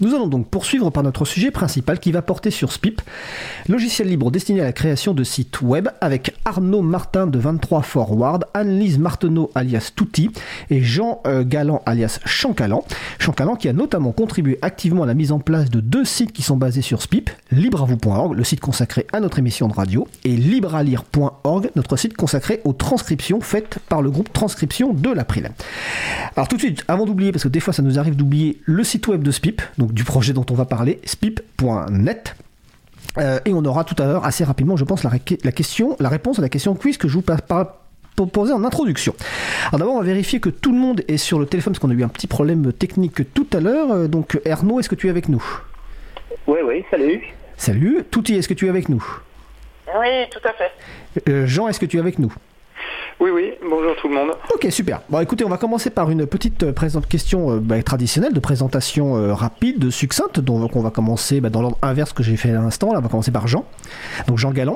Nous allons donc poursuivre par notre sujet principal qui va porter sur Spip, logiciel libre destiné à la création de sites web, avec Arnaud Martin de 23 Forward, Anne-Lise Marteneau alias Touti et Jean Galland alias Chancalan. Chancalan qui a notamment contribué activement à la mise en place de 2 sites qui sont basés sur Spip, libreavou.org, le site consacré à notre émission de radio, et librealire.org, notre site consacré aux transcriptions faites par le groupe Transcription de l'April. Alors tout de suite, avant d'oublier, parce que des fois ça nous arrive d'oublier le site web de Spip, donc du projet dont on va parler, spip.net. Et on aura tout à l'heure, assez rapidement, je pense, la réponse à la question quiz que je vous poser en introduction. Alors d'abord, on va vérifier que tout le monde est sur le téléphone, parce qu'on a eu un petit problème technique tout à l'heure. Donc Arnaud, est-ce que tu es avec nous ? Oui, salut. Salut. Touti, est-ce que tu es avec nous ? Oui, tout à fait. Jean, est-ce que tu es avec nous ? Oui, bonjour tout le monde. Ok, super. Bon, écoutez, on va commencer par une petite question traditionnelle de présentation rapide, succincte. Donc, on va commencer dans l'ordre inverse que j'ai fait à l'instant. Là, on va commencer par Jean. Donc, Jean Galland.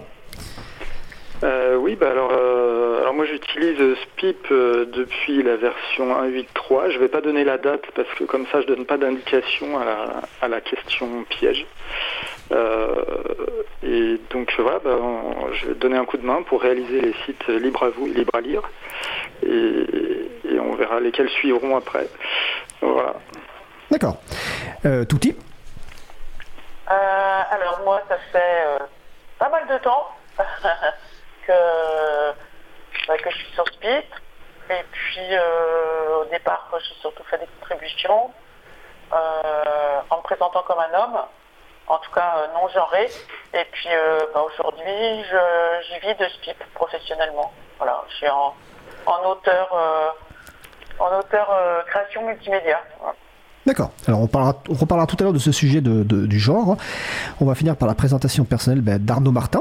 Alors moi j'utilise Spip depuis la version 1.8.3. Je vais pas donner la date parce que comme ça je donne pas d'indication à la question piège. Et donc voilà, je vais donner un coup de main pour réaliser les sites Libre à vous et Libre à lire. Et on verra lesquels suivront après. Voilà. D'accord. Touti. Alors moi ça fait pas mal de temps que je suis sur Spip, et puis au départ j'ai surtout fait des contributions en me présentant comme un homme, en tout cas non genré, et puis aujourd'hui j'y vis de Spip professionnellement. Voilà, je suis en auteur création multimédia. Voilà. D'accord. Alors on reparlera tout à l'heure de ce sujet du genre. On va finir par la présentation personnelle d'Arnaud Martin.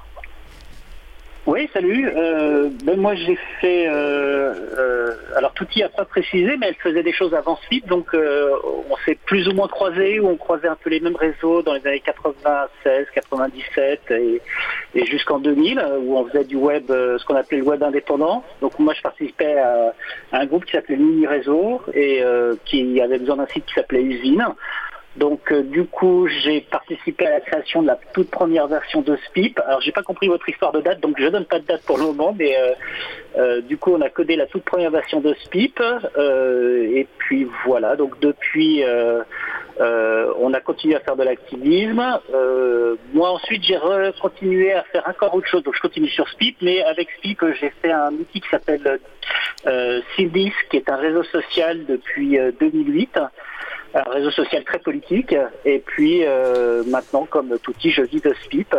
Oui, salut. Moi, j'ai fait... alors, Touti n'a pas précisé, mais elle faisait des choses avant Spip, donc on s'est plus ou moins croisés, ou on croisait un peu les mêmes réseaux dans les années 96, 97 et jusqu'en 2000, où on faisait du web, ce qu'on appelait le web indépendant. Donc, moi, je participais à un groupe qui s'appelait Mini Réseau et qui avait besoin d'un site qui s'appelait Usine. Donc du coup, j'ai participé à la création de la toute première version de Spip. Alors j'ai pas compris votre histoire de date, donc je donne pas de date pour le moment, mais du coup on a codé la toute première version de Spip. Et puis voilà, donc depuis on a continué à faire de l'activisme. Moi ensuite j'ai continué à faire encore autre chose, donc je continue sur Spip, mais avec Spip j'ai fait un outil qui s'appelle Sildis, qui est un réseau social depuis 2008. Un réseau social très politique, et puis maintenant, comme Touti, je vis de Spip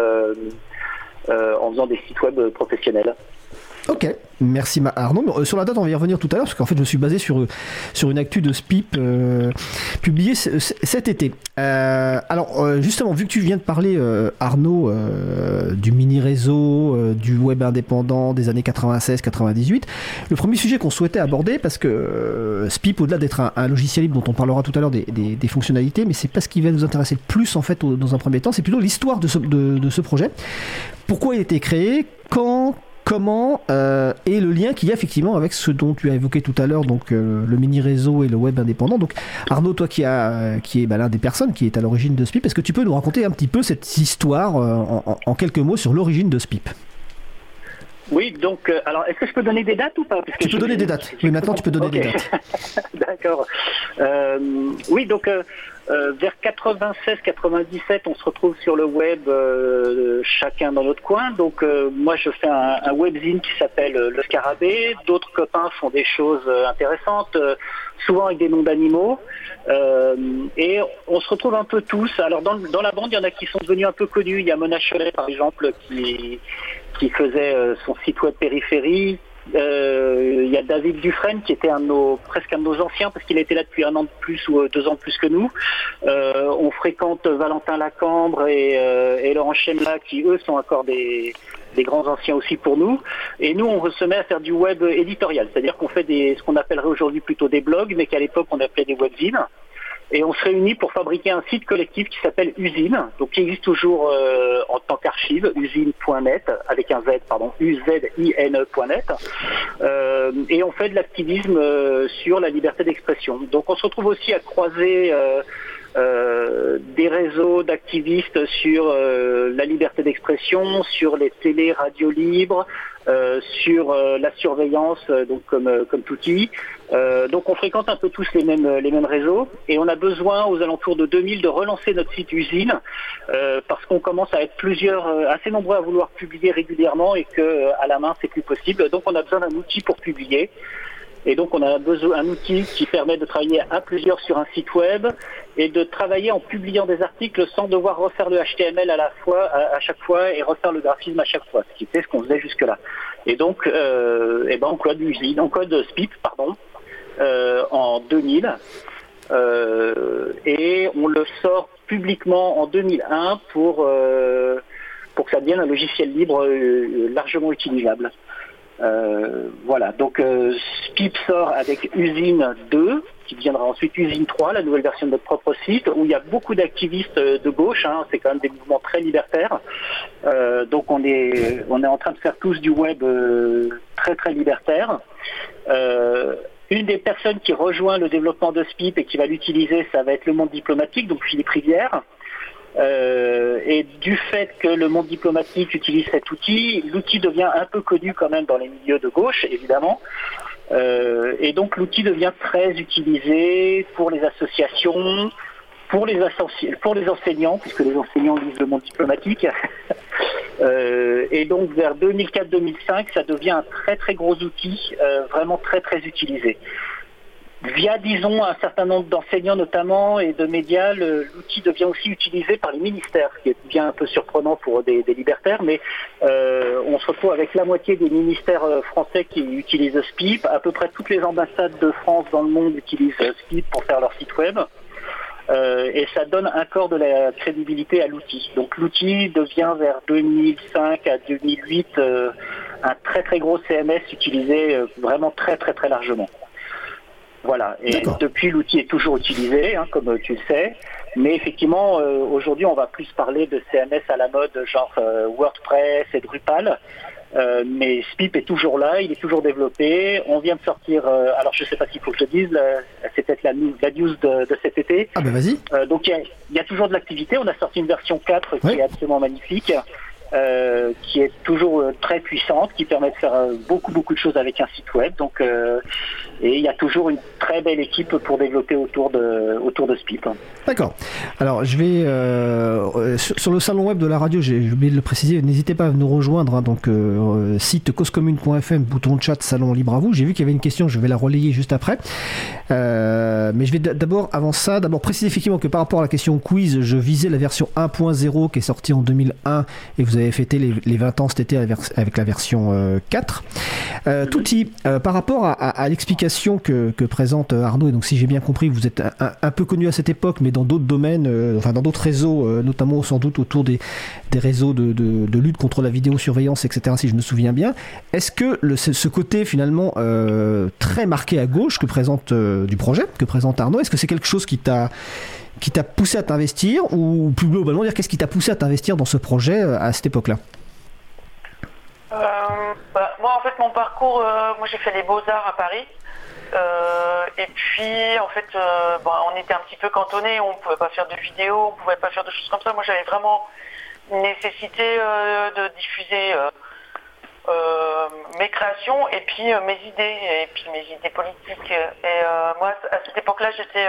en faisant des sites web professionnels. Ok, merci Arnaud. Sur la date, on va y revenir tout à l'heure, parce qu'en fait, je suis basé sur une actu de Spip publiée cet été. Alors, justement, vu que tu viens de parler, Arnaud, du mini-réseau, du web indépendant des années 96-98, le premier sujet qu'on souhaitait aborder, parce que Spip, au-delà d'être un logiciel libre dont on parlera tout à l'heure des fonctionnalités, mais c'est pas ce qui va nous intéresser le plus, en fait, dans un premier temps, c'est plutôt l'histoire de ce projet. Pourquoi il a été créé, quand, comment, et le lien qu'il y a effectivement avec ce dont tu as évoqué tout à l'heure, donc le mini-réseau et le web indépendant. Donc Arnaud, toi qui est l'un des personnes qui est à l'origine de Spip, est-ce que tu peux nous raconter un petit peu cette histoire en quelques mots sur l'origine de Spip ? Oui, donc, alors, est-ce que je peux donner des dates ou pas ? Tu peux donner des dates. Oui, maintenant tu peux donner des dates. D'accord. Oui, donc, vers 96-97, on se retrouve sur le web, chacun dans notre coin. Donc, moi, je fais un webzine qui s'appelle Le Scarabée. D'autres copains font des choses intéressantes, souvent avec des noms d'animaux. Et on se retrouve un peu tous. Alors, dans la bande, il y en a qui sont devenus un peu connus. Il y a Mona Cholet, par exemple, qui faisait son site web Périphérie. Il y a David Dufresne qui était presque un de nos anciens parce qu'il a été là depuis 1 an de plus ou 2 ans de plus que nous. On fréquente Valentin Lacambre et Laurent Chemla qui eux sont encore des grands anciens aussi pour nous. Et nous on se met à faire du web éditorial, c'est-à-dire qu'on fait ce qu'on appellerait aujourd'hui plutôt des blogs, mais qu'à l'époque on appelait des webzines. Et on se réunit pour fabriquer un site collectif qui s'appelle Usine, donc qui existe toujours en tant qu'archive, usine.net, avec un Z, pardon, uzine.net. Et on fait de l'activisme sur la liberté d'expression. Donc on se retrouve aussi à croiser des réseaux d'activistes sur la liberté d'expression, sur les télés, radios libres, sur la surveillance, donc comme Touti. Donc on fréquente un peu tous les mêmes réseaux et on a besoin aux alentours de 2000 de relancer notre site usine parce qu'on commence à être assez nombreux à vouloir publier régulièrement et que à la main c'est plus possible. Donc on a besoin d'un outil pour publier. Et donc on a besoin d'un outil qui permet de travailler à plusieurs sur un site web et de travailler en publiant des articles sans devoir refaire le HTML à chaque fois et refaire le graphisme à chaque fois, ce qui était ce qu'on faisait jusque-là. Et donc on code SPIP en 2000 et on le sort publiquement en 2001 pour que ça devienne un logiciel libre largement utilisable. Voilà, donc SPIP sort avec Usine 2, qui deviendra ensuite Usine 3, la nouvelle version de notre propre site, où il y a beaucoup d'activistes de gauche, c'est quand même des mouvements très libertaires. Donc on est en train de faire tous du web très très libertaire. Une des personnes qui rejoint le développement de SPIP et qui va l'utiliser, ça va être le monde diplomatique, donc Philippe Rivière. Et du fait que le monde diplomatique utilise cet outil, l'outil devient un peu connu quand même dans les milieux de gauche, évidemment. Et donc l'outil devient très utilisé pour les associations, pour les enseignants, puisque les enseignants lisent le monde diplomatique. Et donc vers 2004-2005, ça devient un très très gros outil, vraiment très très utilisé. Via, disons, un certain nombre d'enseignants notamment et de médias, l'outil devient aussi utilisé par les ministères, ce qui est bien un peu surprenant pour des libertaires, mais on se retrouve avec la moitié des ministères français qui utilisent SPIP. À peu près toutes les ambassades de France dans le monde utilisent SPIP pour faire leur site web. Et ça donne encore de la crédibilité à l'outil. Donc l'outil devient vers 2005 à 2008 un très très gros CMS utilisé vraiment très très très largement. Voilà, et depuis l'outil est toujours utilisé, comme tu le sais, mais effectivement aujourd'hui on va plus parler de CMS à la mode genre WordPress et Drupal, mais SPIP est toujours là, il est toujours développé, on vient de sortir, alors je ne sais pas s'il faut que je dise, c'est peut-être la news de cet été. Ah ben vas-y. Donc il y a toujours de l'activité, on a sorti une version 4 qui est absolument magnifique. Qui est toujours très puissante, qui permet de faire beaucoup de choses avec un site web. Donc, et il y a toujours une très belle équipe pour développer autour de SPIP. D'accord. Alors, je vais sur le salon web de la radio, j'ai oublié de le préciser, n'hésitez pas à nous rejoindre. Donc, site causecommune.fm, bouton de chat, salon libre à vous. J'ai vu qu'il y avait une question, je vais la relayer juste après. Mais je vais d'abord préciser effectivement que par rapport à la question quiz, je visais la version 1.0 qui est sortie en 2001 et vous avez fêté les 20 ans cet été avec la version 4. Touti, par rapport à l'explication que présente Arnaud, et donc si j'ai bien compris, vous êtes un peu connu à cette époque, mais dans d'autres domaines, dans d'autres réseaux, notamment sans doute autour des réseaux de lutte contre la vidéosurveillance, etc., si je me souviens bien. Est-ce que ce côté finalement très marqué à gauche du projet que présente Arnaud, est-ce que c'est quelque chose qui t'a poussé à t'investir, ou plus globalement dire qu'est-ce qui t'a poussé à t'investir dans ce projet à cette époque-là? Moi en fait mon parcours, moi j'ai fait les Beaux-Arts à Paris et puis en fait on était un petit peu cantonné, on pouvait pas faire de vidéos, on pouvait pas faire de choses comme ça. Moi j'avais vraiment une nécessité de diffuser mes créations et puis mes idées politiques. Et moi à cette époque-là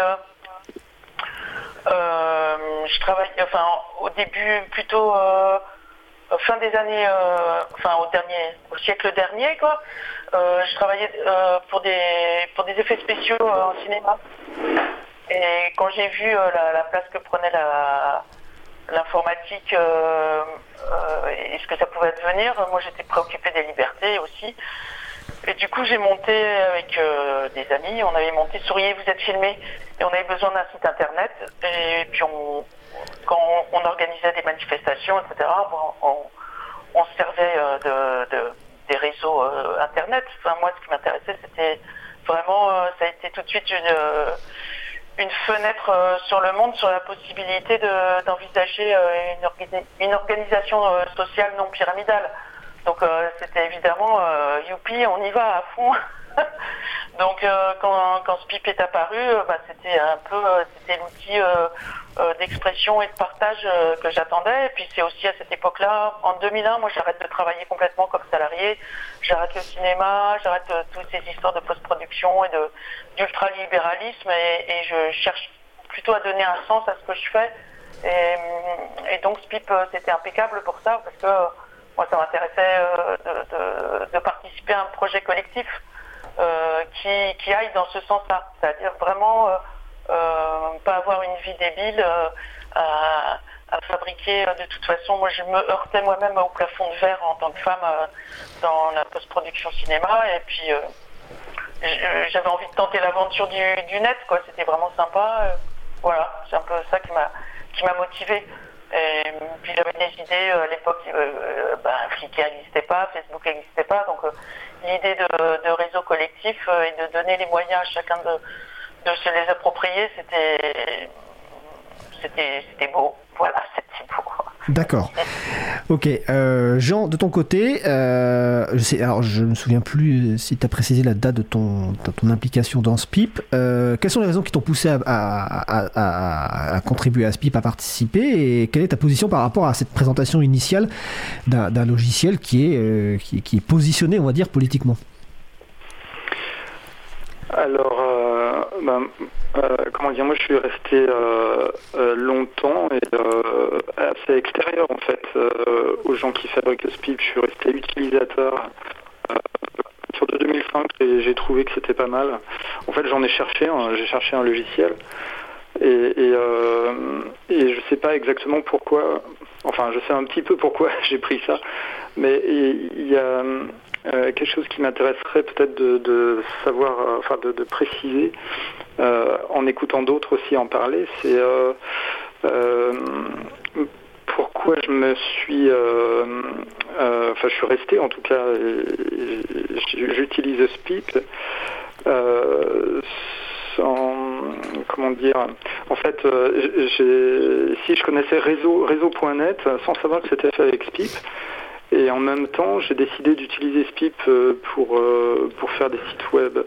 je travaillais, au début plutôt fin des années, au siècle dernier, quoi. Je travaillais pour des effets spéciaux en cinéma. Et quand j'ai vu la place que prenait l'informatique et ce que ça pouvait devenir, moi j'étais préoccupée des libertés aussi. Et du coup j'ai monté avec des amis, on avait monté Souriez, vous êtes filmés, et on avait besoin d'un site internet. Et puis quand on organisait des manifestations, etc., on se servait des réseaux internet. Enfin, moi, ce qui m'intéressait, c'était vraiment, ça a été tout de suite une fenêtre sur le monde, sur la possibilité d'envisager une organisation sociale non pyramidale. Donc c'était évidemment youpi, on y va à fond. Donc quand Spip est apparu, c'était c'était l'outil d'expression et de partage que j'attendais. Et puis c'est aussi à cette époque-là, en 2001, moi j'arrête de travailler complètement comme salarié, j'arrête le cinéma, j'arrête toutes ces histoires de post-production et d'ultralibéralisme et je cherche plutôt à donner un sens à ce que je fais. Et donc Spip c'était impeccable pour ça parce que moi ça m'intéressait de participer à un projet collectif qui aille dans ce sens-là, c'est-à-dire vraiment pas avoir une vie débile à fabriquer. De toute façon, moi je me heurtais moi-même au plafond de verre en tant que femme dans la post-production cinéma et puis j'avais envie de tenter l'aventure du net, quoi. C'était vraiment sympa. Voilà, c'est un peu ça qui m'a motivée. Et puis j'avais des idées à l'époque, Flickr n'existait pas, Facebook n'existait pas, donc l'idée de réseau collectif et de donner les moyens à chacun de se les approprier, c'était beau. Voilà, c'était beau. D'accord. Ok. Jean, de ton côté, je ne me souviens plus si tu as précisé la date de ton implication dans Spip. Quelles sont les raisons qui t'ont poussé à contribuer à Spip, à participer, et quelle est ta position par rapport à cette présentation initiale d'un logiciel qui est positionné, on va dire, politiquement? Alors, comment dire, moi je suis resté longtemps et assez extérieur en fait aux gens qui fabriquent Spip. Je suis resté utilisateur sur de 2005 et j'ai trouvé que c'était pas mal. En fait, j'ai cherché un logiciel et je sais pas exactement pourquoi. Enfin, je sais un petit peu pourquoi j'ai pris ça, mais il y a quelque chose qui m'intéresserait peut-être de savoir, de préciser, en écoutant d'autres aussi en parler, c'est pourquoi je me suis, je suis resté en tout cas, j'utilise Spip comment dire, en fait, si je connaissais réseau.net sans savoir que c'était fait avec Spip. Et en même temps, j'ai décidé d'utiliser Spip pour faire des sites web.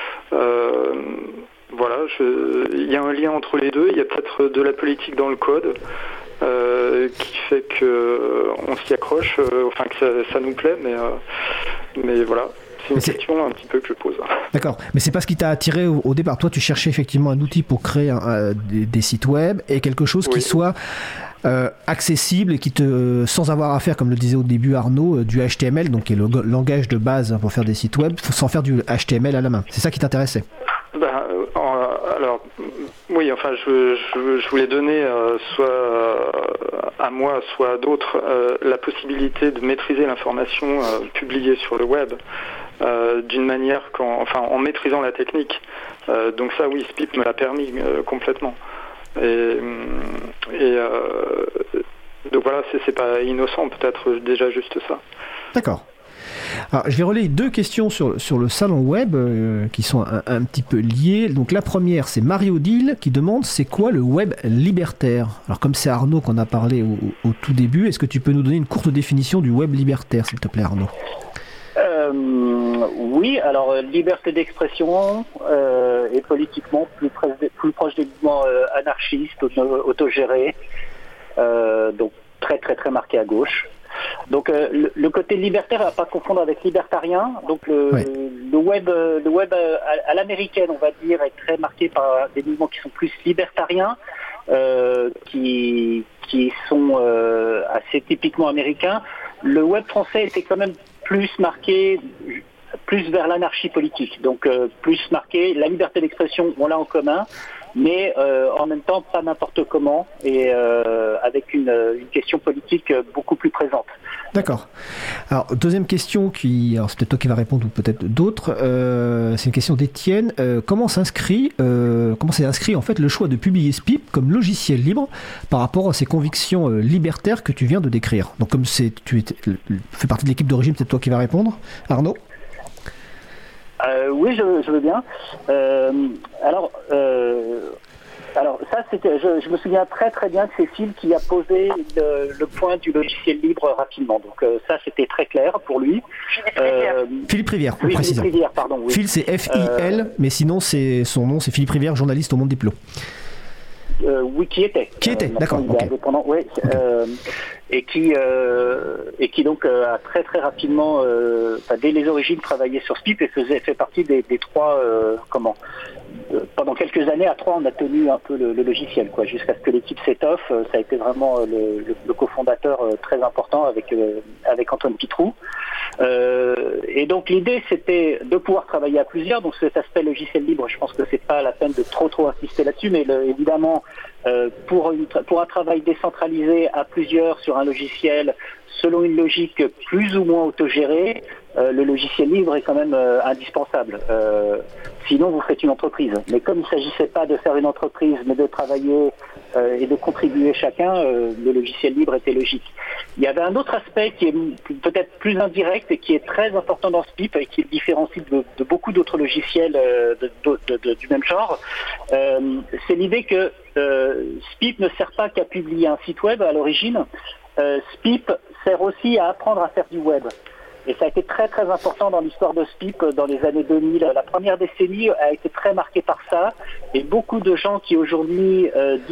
Voilà, il y a un lien entre les deux. Il y a peut-être de la politique dans le code qui fait que on s'y accroche, que ça nous plaît, mais voilà. C'est une question un petit peu que je pose. D'accord, mais c'est pas ce qui t'a attiré au départ. Toi, tu cherchais effectivement un outil pour créer des sites web et quelque chose qui soit accessible et qui sans avoir à faire, comme le disait au début Arnaud, du HTML, donc qui est le langage de base pour faire des sites web, sans faire du HTML à la main. C'est ça qui t'intéressait? Alors, oui, je voulais donner soit à moi, soit à d'autres la possibilité de maîtriser l'information publiée sur le web d'une manière en maîtrisant la technique. Donc ça, oui, Spip me l'a permis complètement. Donc voilà, c'est pas innocent, peut-être déjà juste ça. D'accord. Alors, je vais relayer deux questions sur le salon web qui sont un petit peu liées. Donc la première, c'est Marie-Odile qui demande c'est quoi le web libertaire. Alors comme c'est Arnaud qu'on a parlé au tout début, est-ce que tu peux nous donner une courte définition du web libertaire, s'il te plaît, Arnaud? Oui, alors liberté d'expression et politiquement plus proche des mouvements anarchistes, autogérés, donc très très très marqué à gauche. Donc le côté libertaire à pas confondre avec libertarien. Donc le web à l'américaine, on va dire, est très marqué par des mouvements qui sont plus libertariens, qui sont assez typiquement américains. Le web français était quand même plus marqué plus vers l'anarchie politique, donc plus marqué la liberté d'expression, on l'a en commun, mais en même temps pas n'importe comment et avec une question politique beaucoup plus présente. D'accord. Alors deuxième question alors c'est peut-être toi qui vas répondre ou peut-être d'autres. C'est une question d'Étienne. Comment s'est inscrit en fait le choix de publier Spip comme logiciel libre par rapport à ces convictions libertaires que tu viens de décrire? Donc comme tu fais partie de l'équipe d'origine, c'est toi qui vas répondre, Arnaud. Oui, je veux bien. Alors, Alors ça, je me souviens très très bien que c'est Phil qui a posé le point du logiciel libre rapidement. Donc ça, c'était très clair pour lui. Philippe Rivière, oui, précisément. Philippe Rivière, pardon. Oui. Phil, c'est F-I-L, mais sinon, son nom, c'est Philippe Rivière, journaliste au Monde Diplôme. Oui, qui était. D'accord. Okay. Indépendant, oui. Et qui donc a très très rapidement, dès les origines, travaillé sur SPIP et fait partie des trois. Pendant quelques années, à trois, on a tenu un peu le logiciel, quoi, jusqu'à ce que l'équipe s'étoffe. Ça a été vraiment le cofondateur très important avec Antoine Pitrou. Et donc l'idée, c'était de pouvoir travailler à plusieurs. Donc cet aspect logiciel libre, je pense que c'est pas la peine de trop insister là-dessus, mais évidemment, pour un travail décentralisé à plusieurs sur un logiciel, selon une logique plus ou moins autogérée, le logiciel libre est quand même indispensable. Sinon, vous faites une entreprise. Mais comme il ne s'agissait pas de faire une entreprise, mais de travailler et de contribuer chacun, le logiciel libre était logique. Il y avait un autre aspect qui est peut-être plus indirect et qui est très important dans SPIP et qui le différencie de beaucoup d'autres logiciels du même genre. C'est l'idée que SPIP ne sert pas qu'à publier un site web à l'origine. SPIP sert aussi à apprendre à faire du web. Et ça a été très très important dans l'histoire de SPIP dans les années 2000. La première décennie a été très marquée par ça. Et beaucoup de gens qui aujourd'hui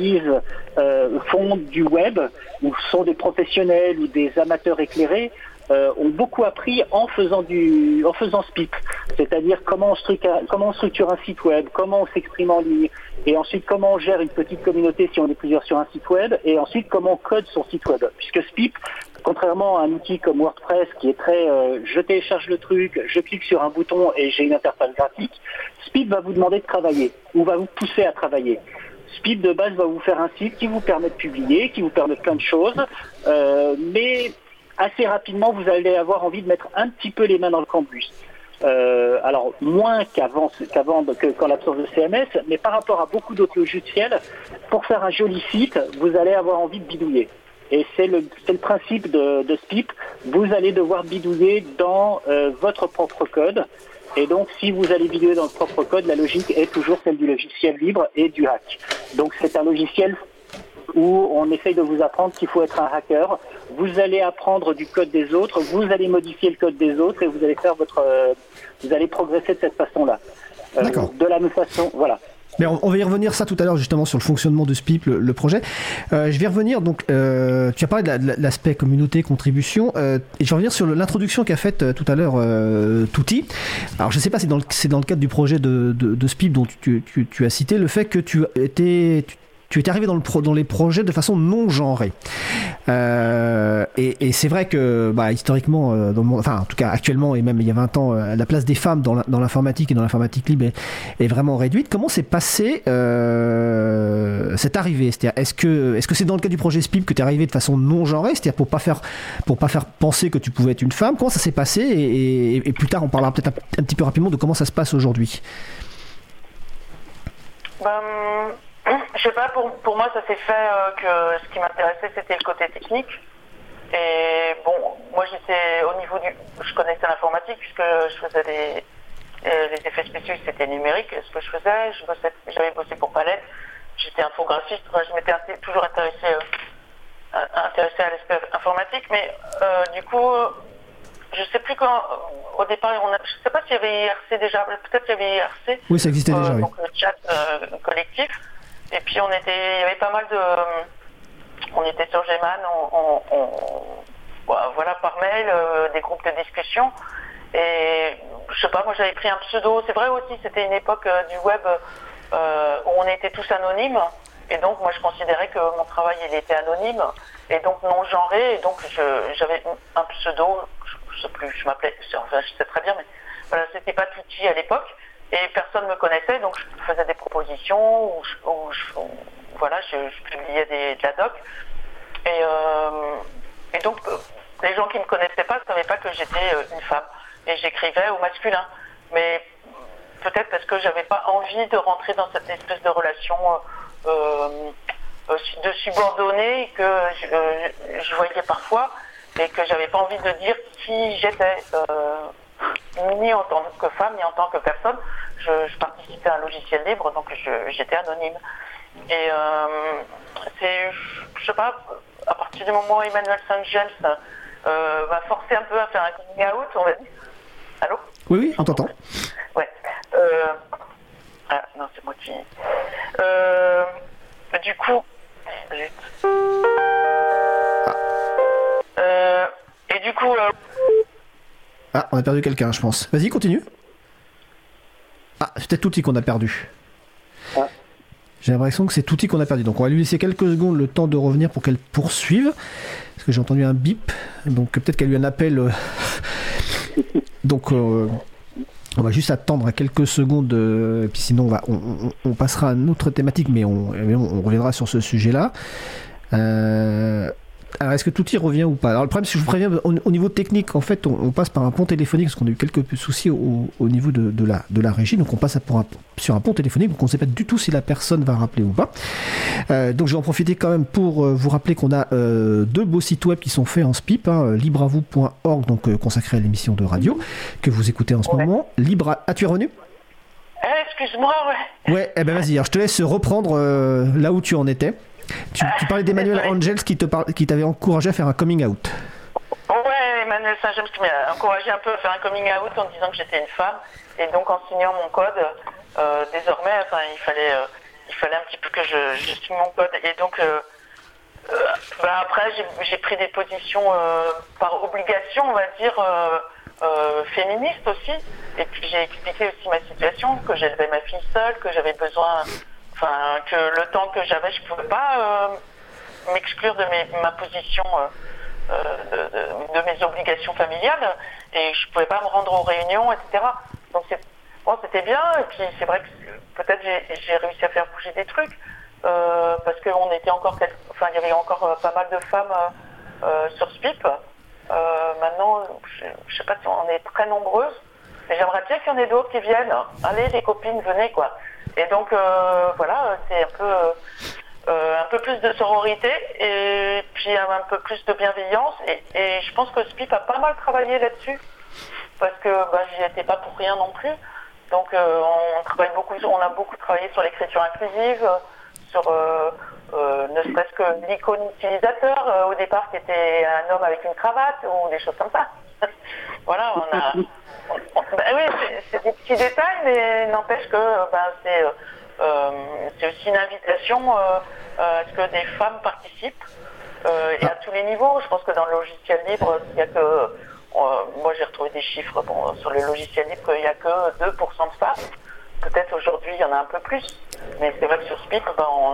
font du web, ou sont des professionnels ou des amateurs éclairés, ont beaucoup appris en faisant SPIP. C'est-à-dire comment on structure un site web, comment on s'exprime en ligne, et ensuite comment on gère une petite communauté si on est plusieurs sur un site web, et ensuite comment on code son site web. Puisque SPIP, contrairement à un outil comme WordPress qui est très je télécharge le truc, je clique sur un bouton et j'ai une interface graphique, SPIP va vous demander de travailler, ou va vous pousser à travailler. SPIP de base va vous faire un site qui vous permet de publier, qui vous permet plein de choses, mais assez rapidement, vous allez avoir envie de mettre un petit peu les mains dans le cambouis. Alors, moins qu'en l'absence de CMS, mais par rapport à beaucoup d'autres logiciels, pour faire un joli site, vous allez avoir envie de bidouiller. Et c'est le principe de SPIP. Vous allez devoir bidouiller dans votre propre code. Et donc, si vous allez bidouiller dans votre propre code, la logique est toujours celle du logiciel libre et du hack. Donc, c'est un logiciel où on essaye de vous apprendre qu'il faut être un hacker. Vous allez apprendre du code des autres, vous allez modifier le code des autres et vous allez faire vous allez progresser de cette façon-là. D'accord. De la même façon, voilà. Mais on va y revenir ça tout à l'heure justement sur le fonctionnement de SPIP, le projet. Je vais revenir donc, tu as parlé de l'aspect communauté, contribution, et je vais revenir sur l'introduction qu'a faite tout à l'heure Tutti. Alors je ne sais pas si c'est dans le cadre du projet de SPIP dont tu as cité le fait que tu étais arrivé dans les projets de façon non genrée. Et c'est vrai que historiquement, en tout cas actuellement et même il y a 20 ans, la place des femmes dans l'informatique et dans l'informatique libre est vraiment réduite. Comment s'est passée cette arrivée ? C'est-à-dire, est-ce que c'est dans le cas du projet SPIP que tu es arrivé de façon non genrée, c'est-à-dire pour pas faire penser que tu pouvais être une femme ? Comment ça s'est passé ? Et plus tard, on parlera peut-être un petit peu rapidement de comment ça se passe aujourd'hui. Je sais pas, pour moi ça s'est fait que ce qui m'intéressait c'était le côté technique. Et bon, moi j'étais au niveau je connaissais l'informatique puisque je faisais les effets spéciaux, c'était numérique, ce que je faisais, j'avais bossé pour Palette, j'étais infographiste, je m'étais toujours intéressée à l'aspect informatique, mais du coup, je sais plus quand, au départ, je sais pas s'il y avait IRC déjà, peut-être qu'il y avait IRC. Oui, ça existait déjà, oui. Donc le chat collectif. Et puis il y avait pas mal on était sur Gman, voilà, par mail, des groupes de discussion. Et je sais pas, moi j'avais pris un pseudo. C'est vrai aussi, c'était une époque du web où on était tous anonymes. Et donc moi je considérais que mon travail il était anonyme et donc non genré. Et donc j'avais un pseudo, je sais plus, je m'appelais, enfin je sais très bien, mais voilà, c'était pas Tutti à l'époque. Et personne ne me connaissait, donc je faisais des propositions, je publiais de la doc. Et donc, les gens qui ne me connaissaient pas ne savaient pas que j'étais une femme. Et j'écrivais au masculin. Mais peut-être parce que j'avais pas envie de rentrer dans cette espèce de relation de subordonnée que je voyais parfois, et que j'avais pas envie de dire qui j'étais. Ni en tant que femme, ni en tant que personne. Je participais à un logiciel libre, donc j'étais anonyme. Et c'est, je sais pas, à partir du moment où Emmanuel Saint-James va forcer un peu à faire un coming out, on va dire. Allô ? Oui, on t'entend. Ouais. Ah, non, c'est moi qui... du coup... et du coup... Ah, on a perdu quelqu'un, je pense. Vas-y, continue. Ah, c'est peut-être Touti qu'on a perdu. Ah. J'ai l'impression que c'est Touti qu'on a perdu. Donc on va lui laisser quelques secondes le temps de revenir pour qu'elle poursuive. Parce que j'ai entendu un bip. Donc peut-être qu'elle lui a un appel. Donc on va juste attendre quelques secondes. Et puis sinon on passera à une autre thématique. Mais on reviendra sur ce sujet-là. Alors, est-ce que Touti revient ou pas ? Alors, le problème, c'est que je vous préviens, au niveau technique, en fait, on passe par un pont téléphonique parce qu'on a eu quelques soucis au niveau de la régie. Donc, on passe sur un pont téléphonique. Donc, on ne sait pas du tout si la personne va rappeler ou pas. Donc, je vais en profiter quand même pour vous rappeler qu'on a 2 beaux sites web qui sont faits en SPIP. Libreavou.org, donc consacré à l'émission de radio que vous écoutez en ce moment. Ah, tu es revenu ? excuse-moi, ouais. Ouais, eh ben vas-y. Alors, je te laisse reprendre là où tu en étais. Tu parlais d'Emmanuel Angels qui t'avait encouragé à faire un coming out. Ouais, Emmanuel Saint-James qui m'a encouragé un peu à faire un coming out en disant que j'étais une femme. Et donc en signant mon code, désormais, enfin, il fallait un petit peu que je signe mon code. Et donc après, j'ai pris des positions par obligation, on va dire, féministes aussi. Et puis j'ai expliqué aussi ma situation, que j'élevais ma fille seule, que j'avais besoin... Enfin, que le temps que j'avais, je ne pouvais pas m'exclure de ma position, de mes obligations familiales, et je ne pouvais pas me rendre aux réunions, etc. Donc c'était bien, et puis c'est vrai que peut-être j'ai réussi à faire bouger des trucs, parce qu'on était encore, il y avait encore pas mal de femmes sur SPIP. Maintenant, je ne sais pas si on est très nombreuses, mais j'aimerais bien qu'il y en ait d'autres qui viennent. Allez, les copines, venez, quoi. Et donc, voilà, c'est un peu plus de sororité et puis un peu plus de bienveillance. Et je pense que SPIP a pas mal travaillé là-dessus, parce que j'y étais pas pour rien non plus. Donc, on a beaucoup travaillé sur l'écriture inclusive, sur ne serait-ce que l'icône utilisateur, au départ, qui était un homme avec une cravate ou des choses comme ça. Voilà, on a... oui, c'est des petits détails, mais n'empêche que c'est aussi une invitation à ce que des femmes participent et à tous les niveaux. Je pense que dans le logiciel libre, il n'y a que... moi, j'ai retrouvé des chiffres sur le logiciel libre, il n'y a que 2% de femmes. Peut-être aujourd'hui, il y en a un peu plus. Mais c'est vrai que sur SPIP,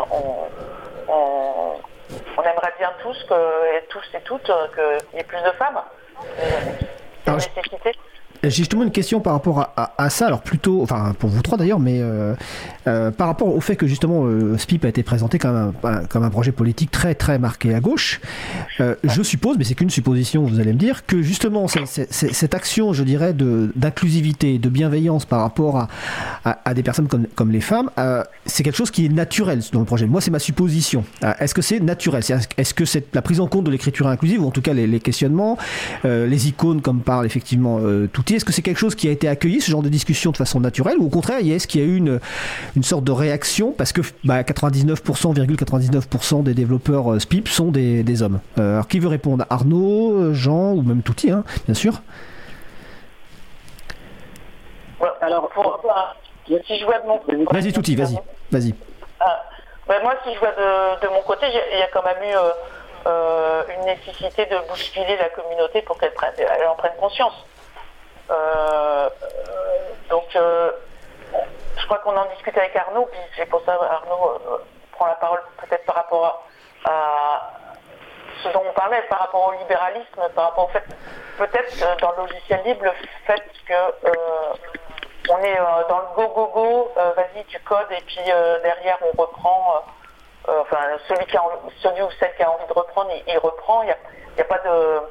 on aimerait bien tous et toutes qu'il y ait plus de femmes. C'est une nécessité. J'ai justement une question par rapport à ça, alors plutôt, enfin pour vous trois d'ailleurs, mais par rapport au fait que justement SPIP a été présenté comme un projet politique très très marqué à gauche, je suppose, mais c'est qu'une supposition, vous allez me dire, que justement cette action, je dirais, d'inclusivité, de bienveillance par rapport à des personnes comme les femmes, c'est quelque chose qui est naturel dans le projet. Moi, c'est ma supposition. Est-ce que c'est naturel ? Est-ce que c'est la prise en compte de l'écriture inclusive, ou en tout cas les questionnements, les icônes comme parle effectivement Touti, est-ce que c'est quelque chose qui a été accueilli, ce genre de discussion, de façon naturelle, ou au contraire, est-ce qu'il y a eu une sorte de réaction, parce que 99% des développeurs SPIP sont des hommes. Alors qui veut répondre ? Arnaud, Jean ou même Touti, hein, bien sûr. Alors, si je vois de mon côté... Vas-y Touti, vas-y. Moi, si je vois de mon côté, il y a quand même eu une nécessité de bousculer la communauté pour qu'elle en prenne conscience. Donc, je crois qu'on en discute avec Arnaud, puis c'est pour ça Arnaud prend la parole peut-être par rapport à ce dont on parlait, par rapport au libéralisme, par rapport au fait, peut-être dans le logiciel libre, le fait que on est dans le go, vas-y tu codes et puis derrière on reprend, celui ou celle qui a envie de reprendre, il reprend, il n'y a pas de...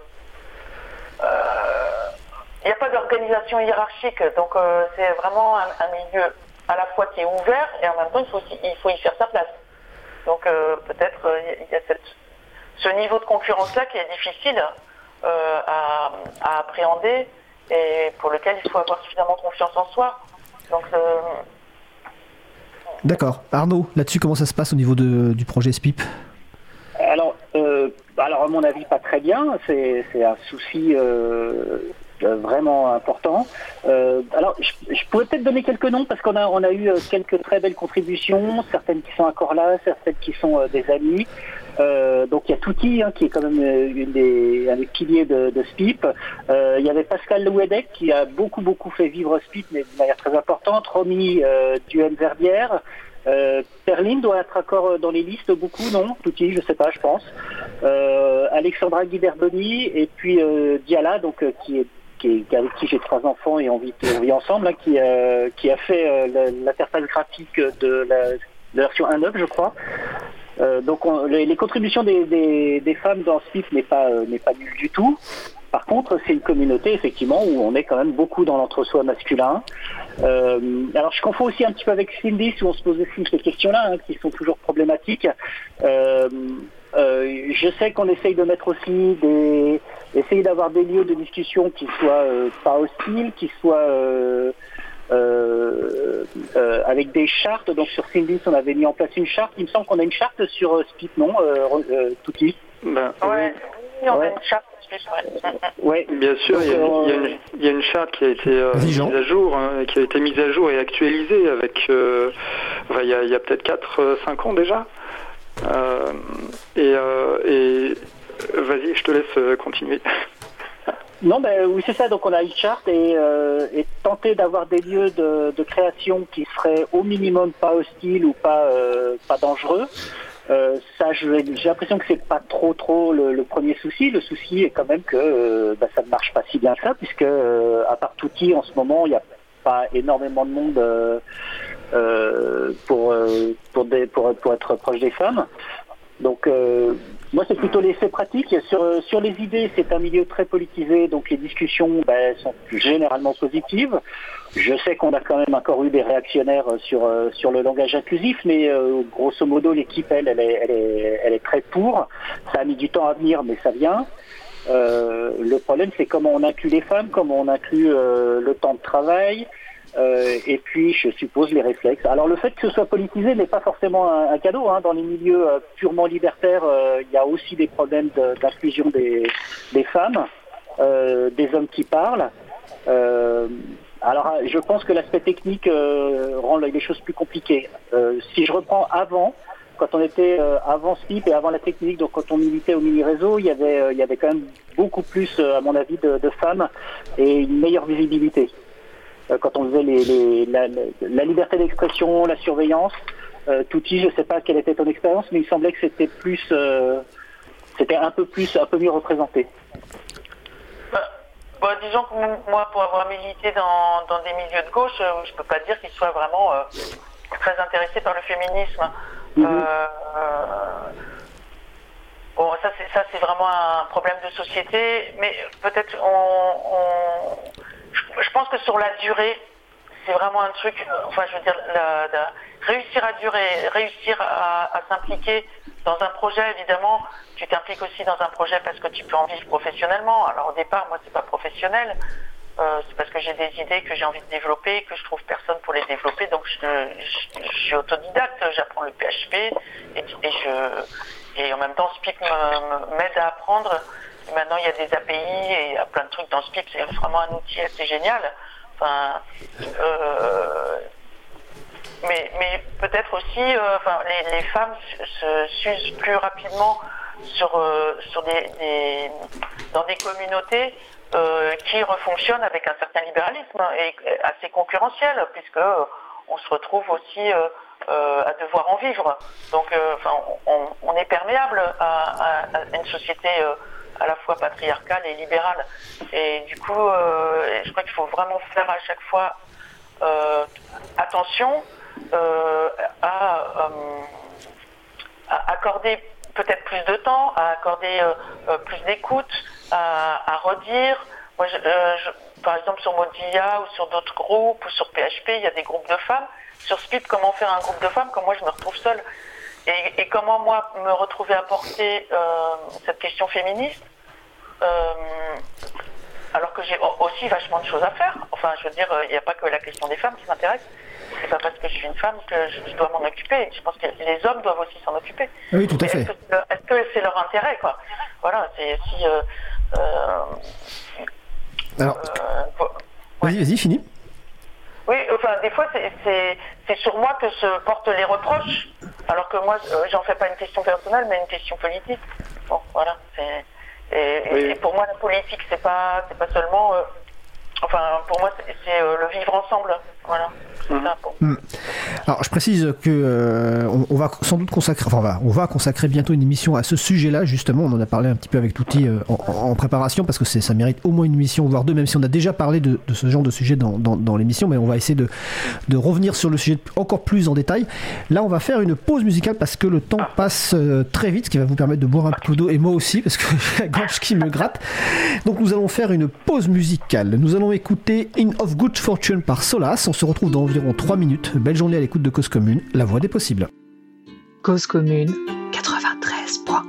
Il n'y a pas d'organisation hiérarchique, donc c'est vraiment un milieu à la fois qui est ouvert et en même temps il faut y faire sa place. Donc peut-être il y a ce niveau de concurrence-là qui est difficile à appréhender et pour lequel il faut avoir suffisamment confiance en soi. Donc D'accord. Arnaud, là-dessus, comment ça se passe au niveau du projet SPIP ? Alors, à mon avis, pas très bien. C'est un souci vraiment important. Alors, je pourrais peut-être donner quelques noms parce qu'on a eu quelques très belles contributions, certaines qui sont encore là, certaines qui sont des amis. Donc il y a Touti qui est quand même un des piliers de SPIP. Il y avait Pascal Louedec qui a beaucoup fait vivre SPIP, mais de manière très importante. Romy Duhem-Verbière. Perline doit être encore dans les listes, beaucoup, non? Touti, je sais pas, je pense. Alexandra Guiderboni et puis Diala, donc avec qui j'ai 3 enfants et on vit ensemble, qui a fait l'interface graphique de la version 1.9, je crois. Donc les contributions des femmes dans SPIP n'est pas nulle du tout. Par contre, c'est une communauté effectivement où on est quand même beaucoup dans l'entre-soi masculin. Alors je confonds aussi un petit peu avec Cindy, où on se pose aussi ces questions-là, qui sont toujours problématiques. Je sais qu'on essaye de mettre aussi essayer d'avoir des lieux de discussion qui soient pas hostiles, qui soient avec des chartes. Donc sur Cindy, on avait mis en place une charte. Il me semble qu'on a une charte sur SPIP, non, Touti? Ouais, on a une charte. Ouais. Bien sûr, donc, il y a une charte qui a été mise à jour, et actualisée avec il y a peut-être 4-5 ans déjà. Et vas-y, je te laisse continuer. Non, oui, c'est ça. Donc on a une charte et tenter d'avoir des lieux de création qui seraient au minimum pas hostiles ou pas dangereux. Ça, j'ai l'impression que c'est pas trop le premier souci. Le souci est quand même que ça ne marche pas si bien que ça, puisque à part Touti, en ce moment, il n'y a pas énormément de monde pour être proche des femmes. Donc moi, c'est plutôt l'effet pratique. Sur les idées, c'est un milieu très politisé, donc les discussions sont généralement positives. Je sais qu'on a quand même encore eu des réactionnaires sur le langage inclusif, mais grosso modo, l'équipe, elle est très pour. Ça a mis du temps à venir, mais ça vient. Le problème, c'est comment on inclut les femmes, comment on inclut le temps de travail, et puis, je suppose, les réflexes. Alors, le fait que ce soit politisé n'est pas forcément un cadeau. Dans les milieux purement libertaires, il y a aussi des problèmes d'inclusion des femmes, des hommes qui parlent. Alors, je pense que l'aspect technique rend les choses plus compliquées. Si je reprends quand on était avant SPIP et avant la technique, donc quand on militait au mini-réseau, il y avait quand même beaucoup plus, à mon avis, de femmes et une meilleure visibilité. Quand on faisait la liberté d'expression, la surveillance, Touti, je ne sais pas quelle était ton expérience, mais il semblait que c'était un peu mieux représenté. Disons que moi, pour avoir milité dans des milieux de gauche, je peux pas dire qu'ils soient vraiment très intéressés par le féminisme. Bon, ça c'est vraiment un problème de société, mais peut-être je pense que sur la durée, c'est vraiment un truc, je veux dire, réussir à durer, réussir à s'impliquer dans un projet, évidemment, tu t'impliques aussi dans un projet parce que tu peux en vivre professionnellement. Alors au départ, moi, c'est pas professionnel, c'est parce que j'ai des idées que j'ai envie de développer, que je trouve personne pour les développer, donc je suis autodidacte, j'apprends le PHP et en même temps, SPIP m'aide à apprendre. Et maintenant, il y a des API et il y a plein de trucs dans SPIP, c'est vraiment un outil assez génial. Mais peut-être aussi, les femmes s'usent plus rapidement dans des communautés qui refonctionnent avec un certain libéralisme et assez concurrentiel, puisque on se retrouve aussi à devoir en vivre. Donc, on est perméable à une société à la fois patriarcale et libérale. Et du coup, je crois qu'il faut vraiment faire à chaque fois attention à accorder peut-être plus de temps, à accorder plus d'écoute, à redire. Moi, par exemple, sur Mozilla ou sur d'autres groupes ou sur PHP, il y a des groupes de femmes. Sur SPIP, comment faire un groupe de femmes quand moi je me retrouve seule et comment moi me retrouver à porter cette question féministe. alors que j'ai aussi vachement de choses à faire. Enfin, je veux dire, il n'y a pas que la question des femmes qui m'intéresse. C'est pas parce que je suis une femme que je dois m'en occuper. Je pense que les hommes doivent aussi s'en occuper. Oui, tout à fait. Est-ce que c'est leur intérêt, quoi? Voilà, c'est si... Alors, vas-y, fini. Oui, enfin, des fois, c'est sur moi que se portent les reproches, alors que moi, j'en fais pas une question personnelle, mais une question politique. Bon, voilà. Et pour moi, la politique, c'est pas seulement... Enfin, pour moi, c'est le vivre ensemble. Voilà. C'est ça, bon. Alors, je précise que on va sans doute consacrer, on va consacrer bientôt une émission à ce sujet-là. Justement, on en a parlé un petit peu avec Touti en préparation, parce que ça mérite au moins une émission, voire deux, même si on a déjà parlé de ce genre de sujet dans l'émission, mais on va essayer de revenir sur le sujet encore plus en détail. Là, on va faire une pause musicale parce que le temps passe très vite, ce qui va vous permettre de boire un peu d'eau, et moi aussi, parce que j'ai la gorge qui me gratte. Donc, nous allons faire une pause musicale. Nous allons écouter In of Good Fortune par Solas. On se retrouve dans environ 3 minutes. Belle journée à l'écoute de Cause Commune, la voix des possibles. Cause Commune 93.1.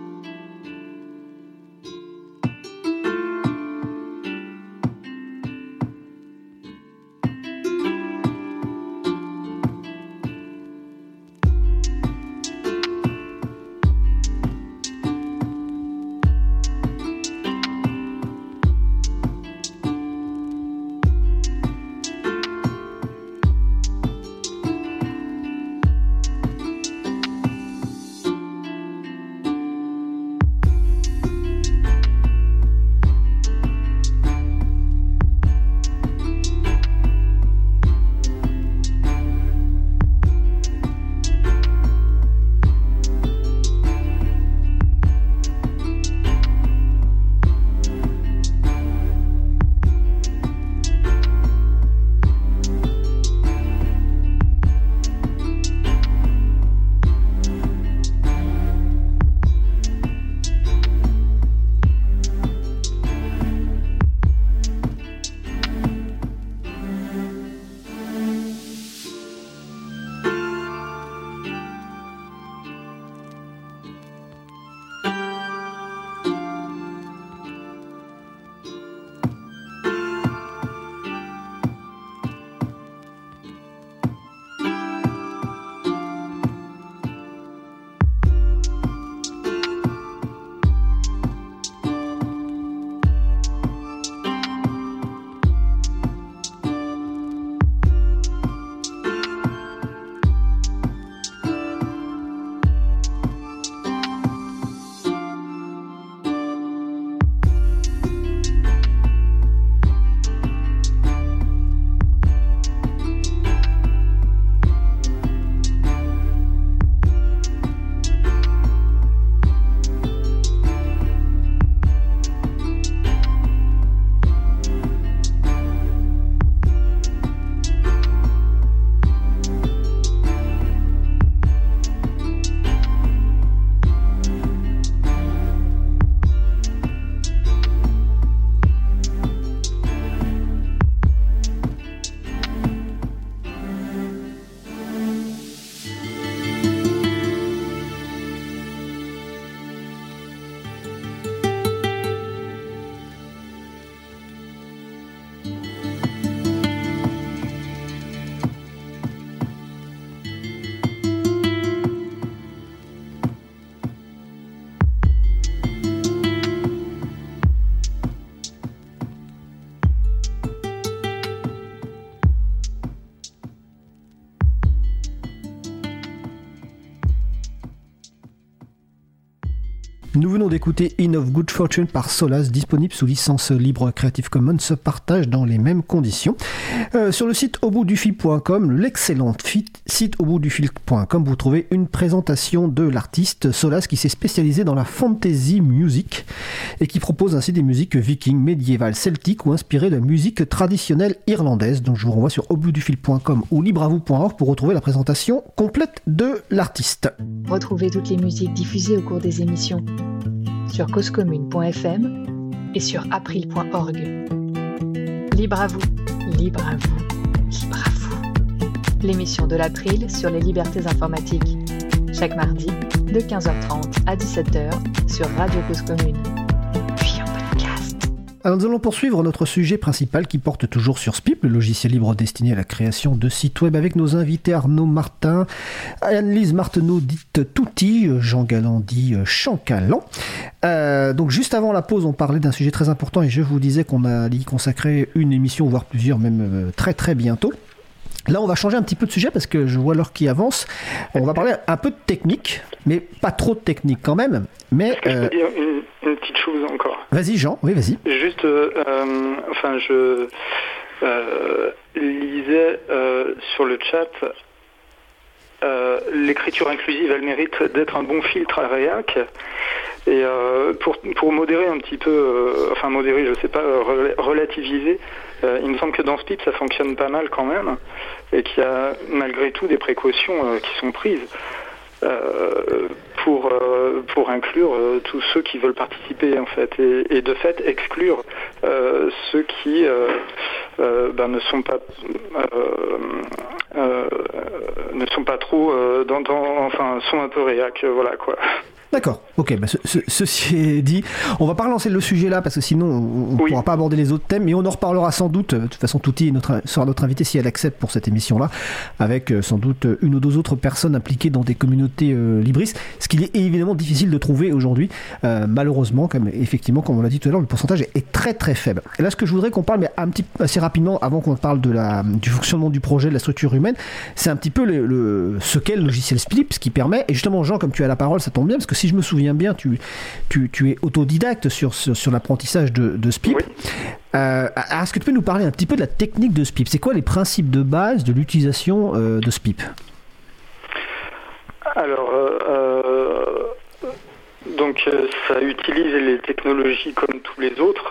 Nous venons d'écouter In of Good Fortune par Solas, disponible sous licence libre Creative Commons, se partage dans les mêmes conditions. Sur le site auboutdufil.com, l'excellent site auboutdufil.com, vous trouvez une présentation de l'artiste Solas qui s'est spécialisé dans la fantasy music et qui propose ainsi des musiques vikings, médiévales, celtiques ou inspirées de la musique traditionnelle irlandaise. Donc je vous renvoie sur auboutdufil.com ou libreavou.org pour retrouver la présentation complète de l'artiste. Retrouvez toutes les musiques diffusées au cours des émissions sur causecommune.fm et sur april.org. Libre à vous, libre à vous, libre à vous. L'émission de l'April sur les libertés informatiques. Chaque mardi, de 15h30 à 17h sur Radio Cause Commune. Puis en podcast. Alors nous allons poursuivre notre sujet principal qui porte toujours sur Spip, le logiciel libre destiné à la création de sites web, avec nos invités Arnaud Martin, Anne-Lise Marteneau dite Touti, Jean Galland dit Chancalan. Donc juste avant la pause, on parlait d'un sujet très important et je vous disais qu'on allait y consacrer une émission, voire plusieurs, même très très bientôt. Là, on va changer un petit peu de sujet parce que je vois l'heure qui avance. On va parler un peu de technique, mais pas trop de technique quand même. Mais est-ce que je peux dire une petite chose encore ? Vas-y, Jean. Oui, vas-y. Juste, je lisais sur le chat, l'écriture inclusive, elle mérite d'être un bon filtre à React. Et pour modérer un petit peu, modérer, je sais pas, relativiser, il me semble que dans Spip ça fonctionne pas mal quand même, et qu'il y a malgré tout des précautions qui sont prises pour inclure tous ceux qui veulent participer en fait, et de fait exclure ceux qui ne sont pas trop sont un peu réac, voilà quoi. D'accord, ok, ceci est dit, on va pas relancer le sujet là parce que sinon on ne pourra pas aborder les autres thèmes, mais on en reparlera sans doute. De toute façon, Touti sera notre invité si elle accepte pour cette émission-là, avec sans doute une ou deux autres personnes impliquées dans des communautés libristes, ce qu'il est évidemment difficile de trouver aujourd'hui, malheureusement, comme on l'a dit tout à l'heure, le pourcentage est très très faible. Et là, ce que je voudrais qu'on parle, mais assez rapidement, avant qu'on parle du fonctionnement du projet, de la structure humaine, c'est un petit peu ce qu'est le logiciel Spip, ce qui permet, et justement Jean, comme tu as la parole, ça tombe bien, parce que si je me souviens bien, tu es autodidacte sur l'apprentissage de Spip. Oui. Est-ce que tu peux nous parler un petit peu de la technique de Spip ? C'est quoi les principes de base de l'utilisation de Spip ? Alors, ça utilise les technologies comme tous les autres.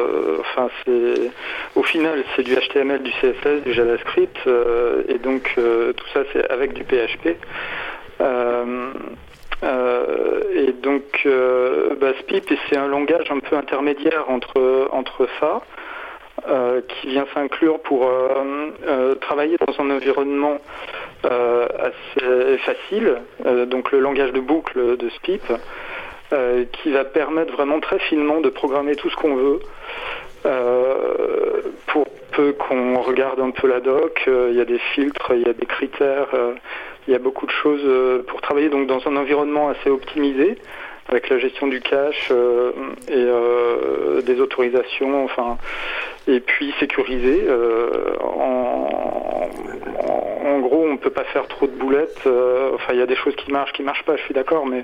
Au final, c'est du HTML, du CSS, du JavaScript, et donc tout ça, c'est avec du PHP. Et donc Spip, c'est un langage un peu intermédiaire entre ça, qui vient s'inclure pour travailler dans un environnement assez facile, donc le langage de boucle de Spip, qui va permettre vraiment très finement de programmer tout ce qu'on veut, pour peu qu'on regarde un peu la doc. Il y a des filtres, il y a des critères, il y a beaucoup de choses pour travailler donc dans un environnement assez optimisé, avec la gestion du cache et des autorisations, et puis sécurisé. En gros, on ne peut pas faire trop de boulettes. Il y a des choses qui marchent pas, je suis d'accord, mais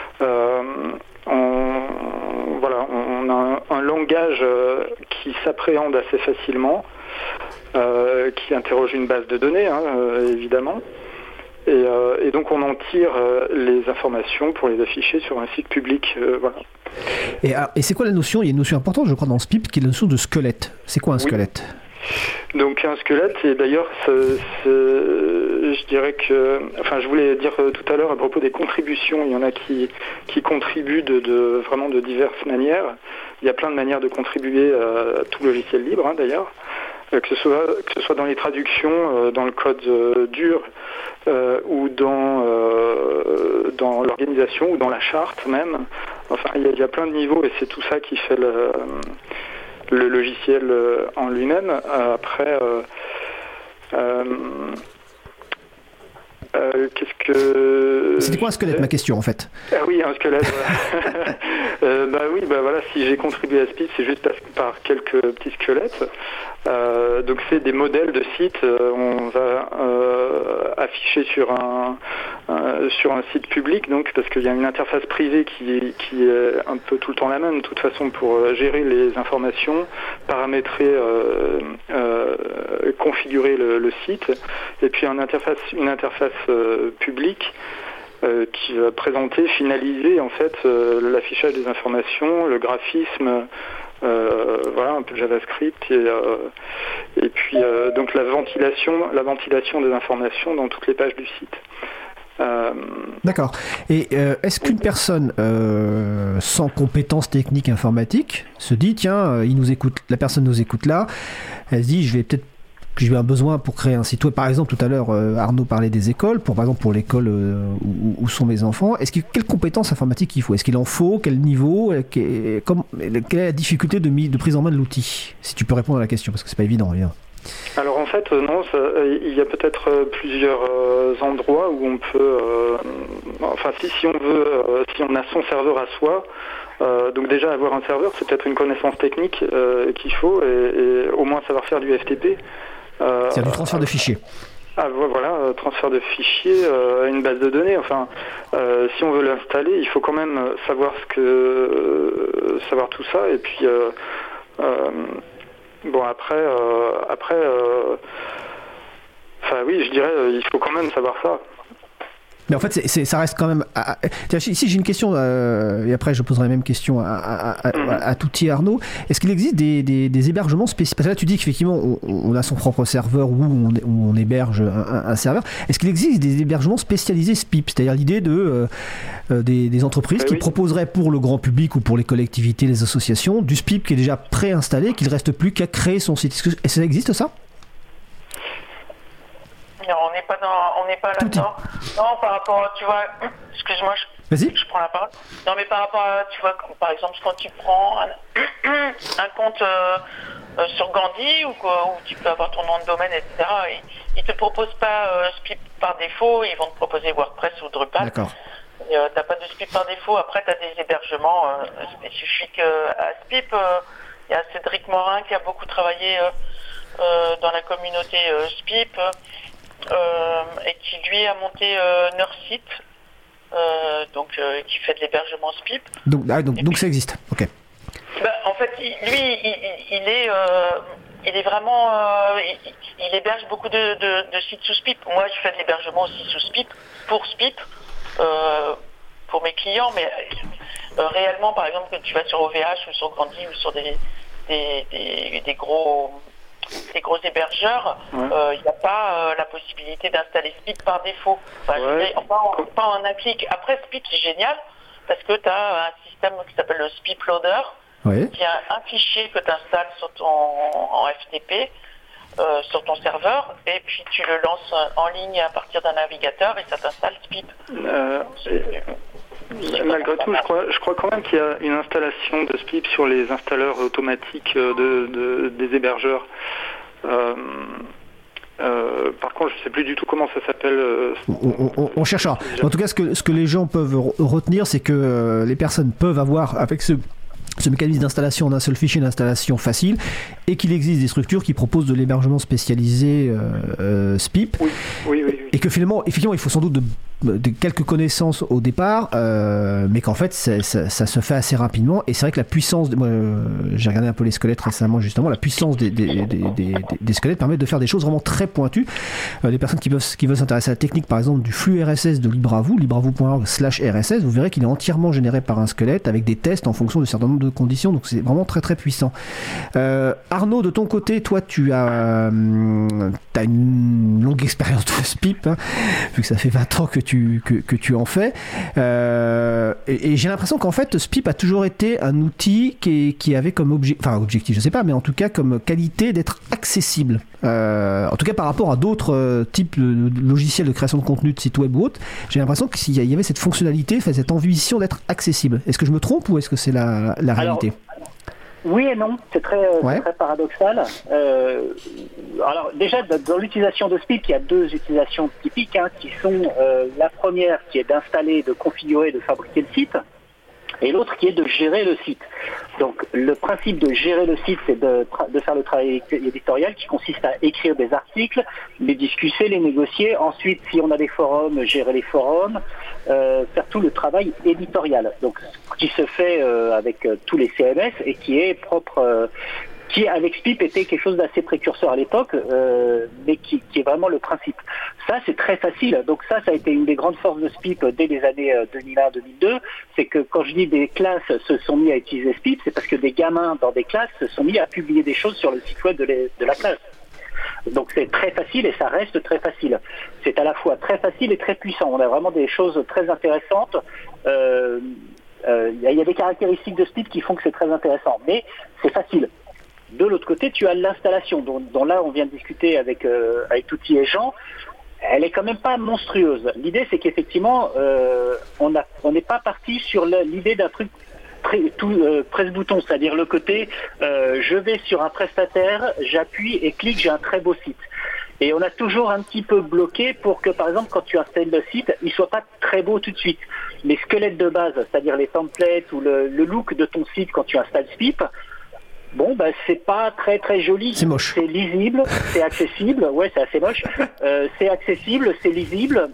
on a un langage qui s'appréhende assez facilement, qui interroge une base de données, évidemment. Et donc on en tire les informations pour les afficher sur un site public. Voilà. Et c'est quoi la notion ? Il y a une notion importante, je crois, dans Spip, qui est la notion de squelette. C'est quoi un squelette ? Donc un squelette, et d'ailleurs, je dirais que, je voulais dire tout à l'heure à propos des contributions, il y en a qui contribuent vraiment de diverses manières. Il y a plein de manières de contribuer à tout logiciel libre, d'ailleurs. Que ce soit dans les traductions, dans le code dur, ou dans l'organisation, ou dans la charte même. Il y a plein de niveaux, et c'est tout ça qui fait le logiciel en lui-même. Après, C'était quoi un squelette, ma question, en fait ? Ah oui, un squelette. Voilà. Si j'ai contribué à Spip, c'est juste par quelques petits squelettes. Donc c'est des modèles de sites. On va afficher sur un site public, donc parce qu'il y a une interface privée qui est un peu tout le temps la même, de toute façon, pour gérer les informations, paramétrer, configurer le site, et puis une interface publique qui va présenter, finaliser en fait l'affichage des informations, le graphisme, un peu de JavaScript, et puis donc la ventilation des informations dans toutes les pages du site. D'accord. Et est-ce qu'une personne sans compétences techniques informatiques se dit, tiens, la personne nous écoute là, elle se dit, je vais peut-être j'ai eu un besoin pour créer un site web. Par exemple, tout à l'heure, Arnaud parlait des écoles. Par exemple, pour l'école où sont mes enfants, quelles compétences informatiques il faut? Est-ce qu'il en faut? Quel niveau? Quelle est la difficulté de prise en main de l'outil? Si tu peux répondre à la question, parce que c'est pas évident. Bien. Alors en fait, non, il y a peut-être plusieurs endroits où on peut... si on veut, si on a son serveur à soi, donc déjà avoir un serveur, c'est peut-être une connaissance technique qu'il faut, et au moins savoir faire du FTP. C'est du transfert de fichiers. Voilà, transfert de fichiers à une base de données. Enfin, si on veut l'installer, il faut quand même savoir savoir tout ça, et puis... oui, je dirais, il faut quand même savoir ça. Mais en fait, ça reste quand même... Ici, j'ai une question, et après je poserai la même question à Touty et Arnaud. Est-ce qu'il existe des hébergements spécifiques? Parce que là, tu dis qu'effectivement, on a son propre serveur où on héberge un serveur. Est-ce qu'il existe des hébergements spécialisés SPIP? C'est-à-dire l'idée des entreprises qui proposeraient pour le grand public ou pour les collectivités, les associations, du SPIP qui est déjà préinstallé, qu'il ne reste plus qu'à créer son site. Est-ce que ça existe, ça? Non, on n'est pas là-dedans. Non, par rapport à, tu vois, excuse-moi, je prends la parole. Non, mais par rapport à, tu vois, par exemple, quand tu prends un compte sur Gandhi où tu peux avoir ton nom de domaine, etc., ils te proposent pas SPIP par défaut, ils vont te proposer WordPress ou Drupal. D'accord. T'as pas de SPIP par défaut. Après, t'as des hébergements spécifiques à SPIP. Il y a Cédric Morin qui a beaucoup travaillé dans la communauté SPIP. Et qui lui a monté Nursit, qui fait de l'hébergement SPIP. Donc ça existe, ok. En fait, il est vraiment, il héberge beaucoup de sites sous SPIP. Moi, je fais de l'hébergement aussi sous SPIP, pour SPIP, pour mes clients, mais réellement, par exemple, quand tu vas sur OVH ou sur Grandy ou sur des gros hébergeurs, il n'y a pas la possibilité d'installer SPIP par défaut. Pas en un clic. Après, SPIP, c'est génial parce que tu as un système qui s'appelle le SPIP Loader, qui a un fichier que tu installes en FTP sur ton serveur, et puis tu le lances en ligne à partir d'un navigateur et ça t'installe SPIP. Malgré tout, je crois quand même qu'il y a une installation de SPIP sur les installeurs automatiques des hébergeurs. Par contre, je ne sais plus du tout comment ça s'appelle. On cherchera. En tout cas, ce que les gens peuvent retenir, c'est que les personnes peuvent avoir, avec ce mécanisme d'installation en un seul fichier, une installation facile, et qu'il existe des structures qui proposent de l'hébergement spécialisé SPIP. Oui. Et que finalement, effectivement, il faut sans doute de quelques connaissances au départ, mais qu'en fait, ça se fait assez rapidement. Et c'est vrai que la puissance, moi, j'ai regardé un peu les squelettes récemment, justement, la puissance des squelettes permet de faire des choses vraiment très pointues. Les personnes qui veulent s'intéresser à la technique, par exemple, du flux RSS de LibreAvou, libreavou.org/RSS, vous verrez qu'il est entièrement généré par un squelette avec des tests en fonction de certains nombres de conditions. Donc c'est vraiment très très puissant. Arnaud, de ton côté, toi, tu as une longue expérience de SPIP, hein, vu que ça fait 20 ans que tu en fais. Et j'ai l'impression qu'en fait, SPIP a toujours été un outil qui avait comme objectif, je sais pas, mais en tout cas comme qualité d'être accessible. En tout cas par rapport à d'autres types de logiciels de création de contenu, de sites web ou autres, j'ai l'impression qu'il y avait cette fonctionnalité, cette ambition d'être accessible. Est-ce que je me trompe ou est-ce que c'est la réalité? Oui et non, c'est très paradoxal. Alors déjà, dans l'utilisation de SPIP, il y a deux utilisations typiques, qui sont la première qui est d'installer, de configurer, de fabriquer le site, et l'autre qui est de gérer le site. Donc le principe de gérer le site, c'est de faire le travail éditorial qui consiste à écrire des articles, les discuter, les négocier. Ensuite, si on a des forums, gérer les forums, faire tout le travail éditorial. Donc qui se fait avec tous les CMS et qui est propre... qui avec SPIP était quelque chose d'assez précurseur à l'époque, mais qui est vraiment le principe. Ça, c'est très facile. Donc ça a été une des grandes forces de SPIP dès les années 2001-2002. C'est que quand je dis des classes se sont mis à utiliser SPIP, c'est parce que des gamins dans des classes se sont mis à publier des choses sur le site web de la classe. Donc c'est très facile et ça reste très facile. C'est à la fois très facile et très puissant. On a vraiment des choses très intéressantes. Il y a des caractéristiques de SPIP qui font que c'est très intéressant, mais c'est facile. De l'autre côté, tu as l'installation, dont là on vient de discuter avec Touti et Jean. Elle est quand même pas monstrueuse. L'idée, c'est qu'effectivement, on n'est pas parti sur l'idée d'un truc presse-bouton, c'est-à-dire le côté je vais sur un prestataire, j'appuie et clique, j'ai un très beau site. Et on a toujours un petit peu bloqué pour que, par exemple, quand tu installes le site, il soit pas très beau tout de suite. Les squelettes de base, c'est-à-dire les templates ou le look de ton site quand tu installes Spip, bon, c'est pas très très joli. C'est moche. C'est lisible, c'est accessible. Ouais, c'est assez moche. C'est accessible, c'est lisible.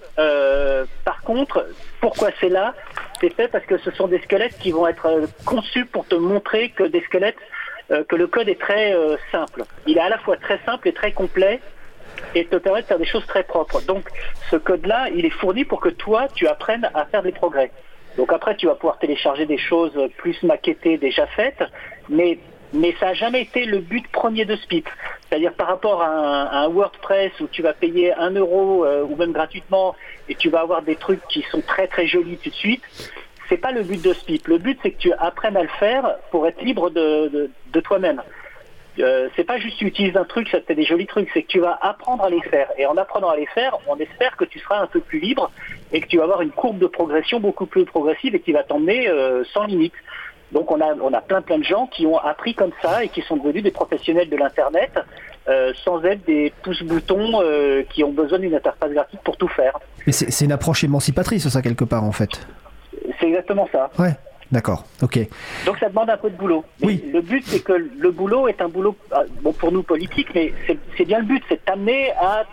Par contre, pourquoi c'est là ? C'est fait parce que ce sont des squelettes qui vont être conçus pour te montrer que des squelettes, que le code est très simple. Il est à la fois très simple et très complet et te permet de faire des choses très propres. Donc, ce code-là, il est fourni pour que toi, tu apprennes à faire des progrès. Donc après, tu vas pouvoir télécharger des choses plus maquettées, déjà faites, mais ça n'a jamais été le but premier de Spip. C'est-à-dire par rapport à un WordPress où tu vas payer 1 euro ou même gratuitement et tu vas avoir des trucs qui sont très très jolis tout de suite, c'est pas le but de Spip. Le but, c'est que tu apprennes à le faire pour être libre de toi-même. C'est pas juste tu utilises un truc, ça te fait des jolis trucs, c'est que tu vas apprendre à les faire. Et en apprenant à les faire, on espère que tu seras un peu plus libre et que tu vas avoir une courbe de progression beaucoup plus progressive et qui va t'emmener sans limite. Donc on a plein de gens qui ont appris comme ça et qui sont devenus des professionnels de l'internet sans être des pouces-boutons qui ont besoin d'une interface graphique pour tout faire. Mais c'est une approche émancipatrice, ça, quelque part, en fait. C'est exactement ça. Ouais, d'accord, ok. Donc ça demande un peu de boulot. Mais oui. Le but, c'est que le boulot est un boulot, bon, pour nous politique, mais c'est bien le but, c'est de t'amener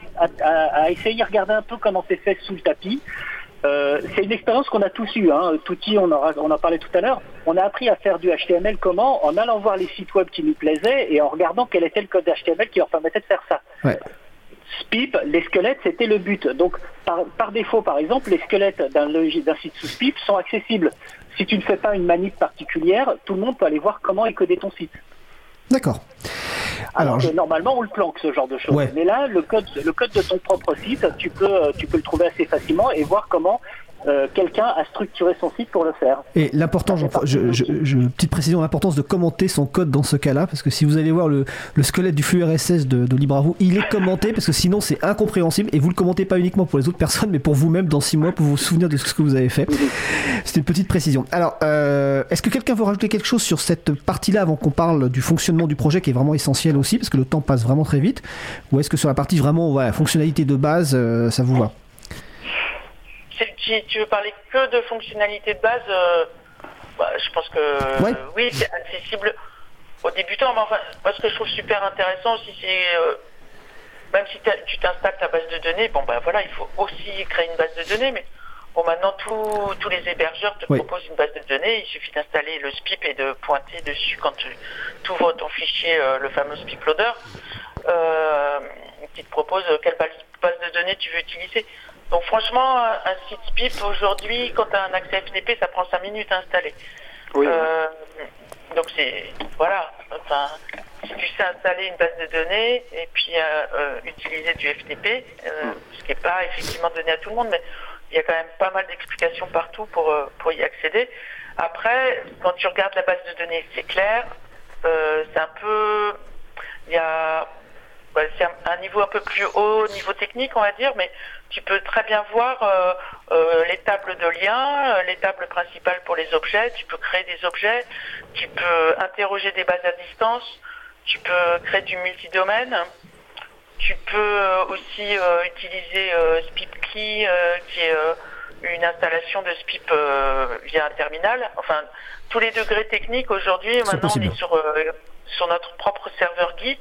à essayer de regarder un peu comment c'est fait sous le tapis. C'est une expérience qu'on a tous eue, hein. Touti, on en parlait tout à l'heure. On a appris à faire du HTML comment ? En allant voir les sites web qui nous plaisaient et en regardant quel était le code HTML qui leur permettait de faire ça. Ouais. Spip, les squelettes, c'était le but. Donc, par défaut, par exemple, les squelettes d'un site sous Spip sont accessibles. Si tu ne fais pas une manip particulière, tout le monde peut aller voir comment est codé ton site. D'accord. Alors normalement, on le planque, ce genre de choses. Ouais. Mais là, le code de ton propre site, tu peux le trouver assez facilement et voir comment quelqu'un a structuré son site pour le faire. Et l'importance, petite précision, l'importance de commenter son code dans ce cas-là, parce que si vous allez voir le squelette du flux RSS de Libre à vous, il est commenté, parce que sinon c'est incompréhensible, et vous le commentez pas uniquement pour les autres personnes, mais pour vous-même dans 6 mois, pour vous souvenir de ce que vous avez fait. C'est une petite précision. Alors, est-ce que quelqu'un veut rajouter quelque chose sur cette partie-là avant qu'on parle du fonctionnement du projet, qui est vraiment essentiel aussi, parce que le temps passe vraiment très vite, ou est-ce que sur la partie vraiment fonctionnalité de base, ça vous va ? Si tu veux parler que de fonctionnalités de base, je pense que ouais. Oui, c'est accessible aux débutants. Mais enfin, moi, ce que je trouve super intéressant aussi, c'est même si tu t'installes ta base de données, il faut aussi créer une base de données. Mais maintenant, tous les hébergeurs te proposent une base de données. Il suffit d'installer le Spip et de pointer dessus quand tu ouvres ton fichier, le fameux Spip Loader, qui te propose quelle base de données tu veux utiliser. Donc franchement, un site Spip aujourd'hui, quand tu as un accès FTP, ça prend 5 minutes à installer. Oui. Donc si tu sais installer une base de données et puis utiliser du FTP, ce qui n'est pas effectivement donné à tout le monde, mais il y a quand même pas mal d'explications partout pour y accéder. Après, quand tu regardes la base de données, c'est clair, c'est un peu... c'est un niveau un peu plus haut, niveau technique, on va dire, mais tu peux très bien voir les tables de liens, les tables principales pour les objets, tu peux créer des objets, tu peux interroger des bases à distance, tu peux créer du multidomaine, tu peux aussi utiliser SpipKey, qui est une installation de Spip via un terminal. Enfin, tous les degrés techniques aujourd'hui, maintenant on est sur notre propre serveur Git.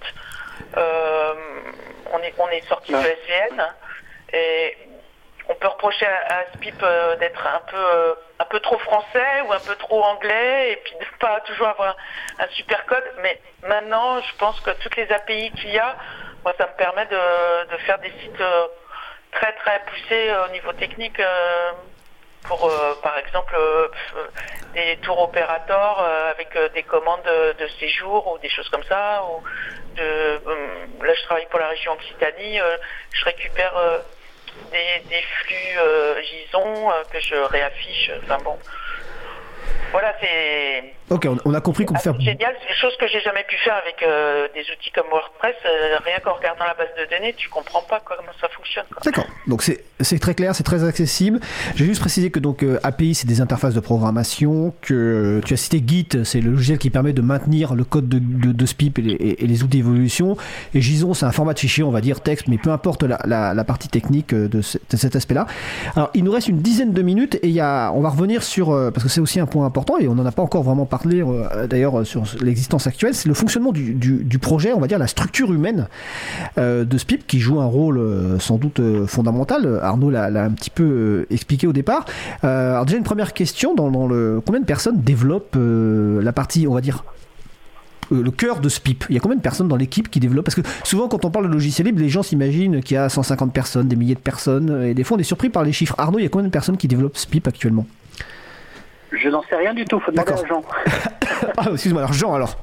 On est sorti de SVN et on peut reprocher à Spip d'être un peu trop français ou un peu trop anglais et puis de pas toujours avoir un super code, mais maintenant je pense que toutes les API qu'il y a, moi ça me permet de faire des sites très très poussés au niveau technique pour par exemple des tours opérateurs avec des commandes de séjour ou des choses comme ça, ou là je travaille pour la région Occitanie, je récupère des flux JSON que je réaffiche, enfin bon. Voilà, c'est... Ok, on a compris qu'on peut faire... C'est génial, c'est des choses que j'ai jamais pu faire avec des outils comme WordPress. Rien qu'en regardant la base de données, tu comprends pas comment ça fonctionne. Quoi. D'accord, donc c'est très clair, c'est très accessible. J'ai juste précisé que donc API, c'est des interfaces de programmation, que tu as cité Git, c'est le logiciel qui permet de maintenir le code de SPIP et les outils d'évolution. Et JSON, c'est un format de fichier, on va dire texte, mais peu importe la partie technique de cet aspect-là. Alors, il nous reste une dizaine de minutes et on va revenir sur, parce que c'est aussi un point important et on n'en a pas encore vraiment parlé d'ailleurs sur l'existence actuelle, c'est le fonctionnement du projet, on va dire la structure humaine de SPIP qui joue un rôle sans doute fondamental. Arnaud l'a un petit peu expliqué au départ. Alors déjà une première question, combien de personnes développent la partie, on va dire, le cœur de SPIP? Il y a combien de personnes dans l'équipe qui développent? Parce que souvent quand on parle de logiciel libre, les gens s'imaginent qu'il y a 150 personnes, des milliers de personnes, et des fois on est surpris par les chiffres. Arnaud, il y a combien de personnes qui développent SPIP actuellement? Je n'en sais rien du tout, faut demander à Jean. Ah, excuse-moi, alors Jean alors.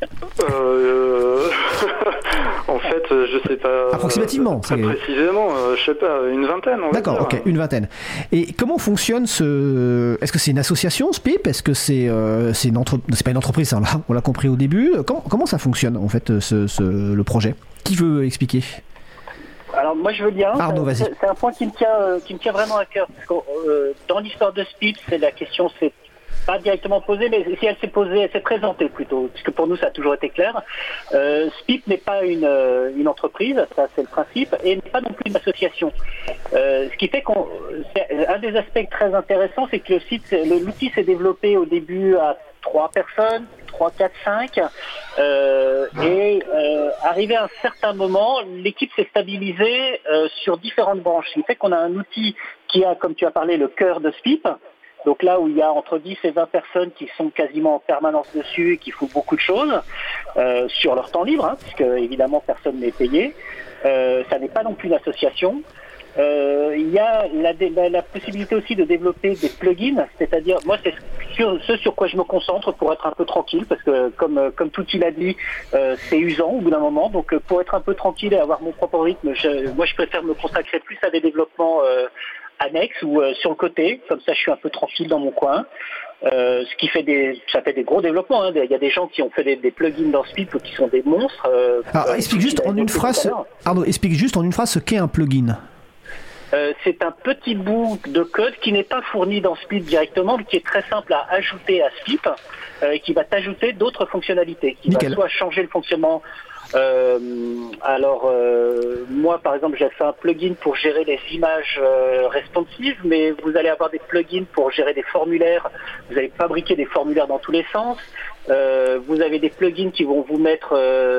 En fait, je sais pas. Approximativement. Très précisément, je sais pas, une vingtaine. D'accord, ok, une vingtaine. Et comment fonctionne Est-ce que c'est une association, SPIP? Est-ce que c'est c'est pas une entreprise, ça, on l'a compris au début. Comment ça fonctionne en fait le projet? Qui veut expliquer? Alors moi je veux bien. Arnaud, vas-y. C'est un point qui me tient vraiment à cœur. Parce que, dans l'histoire de SPIP, la question s'est pas directement posée, mais si elle s'est posée, elle s'est présentée plutôt, puisque pour nous ça a toujours été clair. SPIP n'est pas une entreprise, ça c'est le principe, et n'est pas non plus une association. Ce qui fait un des aspects très intéressants, c'est que l'outil s'est développé au début à 3 personnes, 3, 4, 5, et arrivé à un certain moment, l'équipe s'est stabilisée sur différentes branches. Ce qui fait qu'on a un outil qui a, comme tu as parlé, le cœur de SPIP, donc là où il y a entre 10 et 20 personnes qui sont quasiment en permanence dessus et qui font beaucoup de choses sur leur temps libre, puisque évidemment personne n'est payé. Ça n'est pas non plus une association. Il y a la possibilité aussi de développer des plugins, c'est-à-dire moi c'est ce sur quoi je me concentre pour être un peu tranquille, parce que comme tout il a dit, c'est usant au bout d'un moment, donc pour être un peu tranquille et avoir mon propre rythme, moi je préfère me consacrer plus à des développements annexes ou sur le côté, comme ça je suis un peu tranquille dans mon coin. Ce qui fait ça fait des gros développements. Il y a des gens qui ont fait des plugins dans SPIP qui sont des monstres. Alors, explique juste en une phrase, Arnaud, explique juste en une phrase ce qu'est un plugin. C'est un petit bout de code qui n'est pas fourni dans SPIP directement, mais qui est très simple à ajouter à SPIP, qui va t'ajouter d'autres fonctionnalités, qui Nickel. va soit changer le fonctionnement. Moi par exemple j'ai fait un plugin pour gérer les images responsives, mais vous allez avoir des plugins pour gérer des formulaires, vous allez fabriquer des formulaires dans tous les sens, vous avez des plugins qui vont vous mettre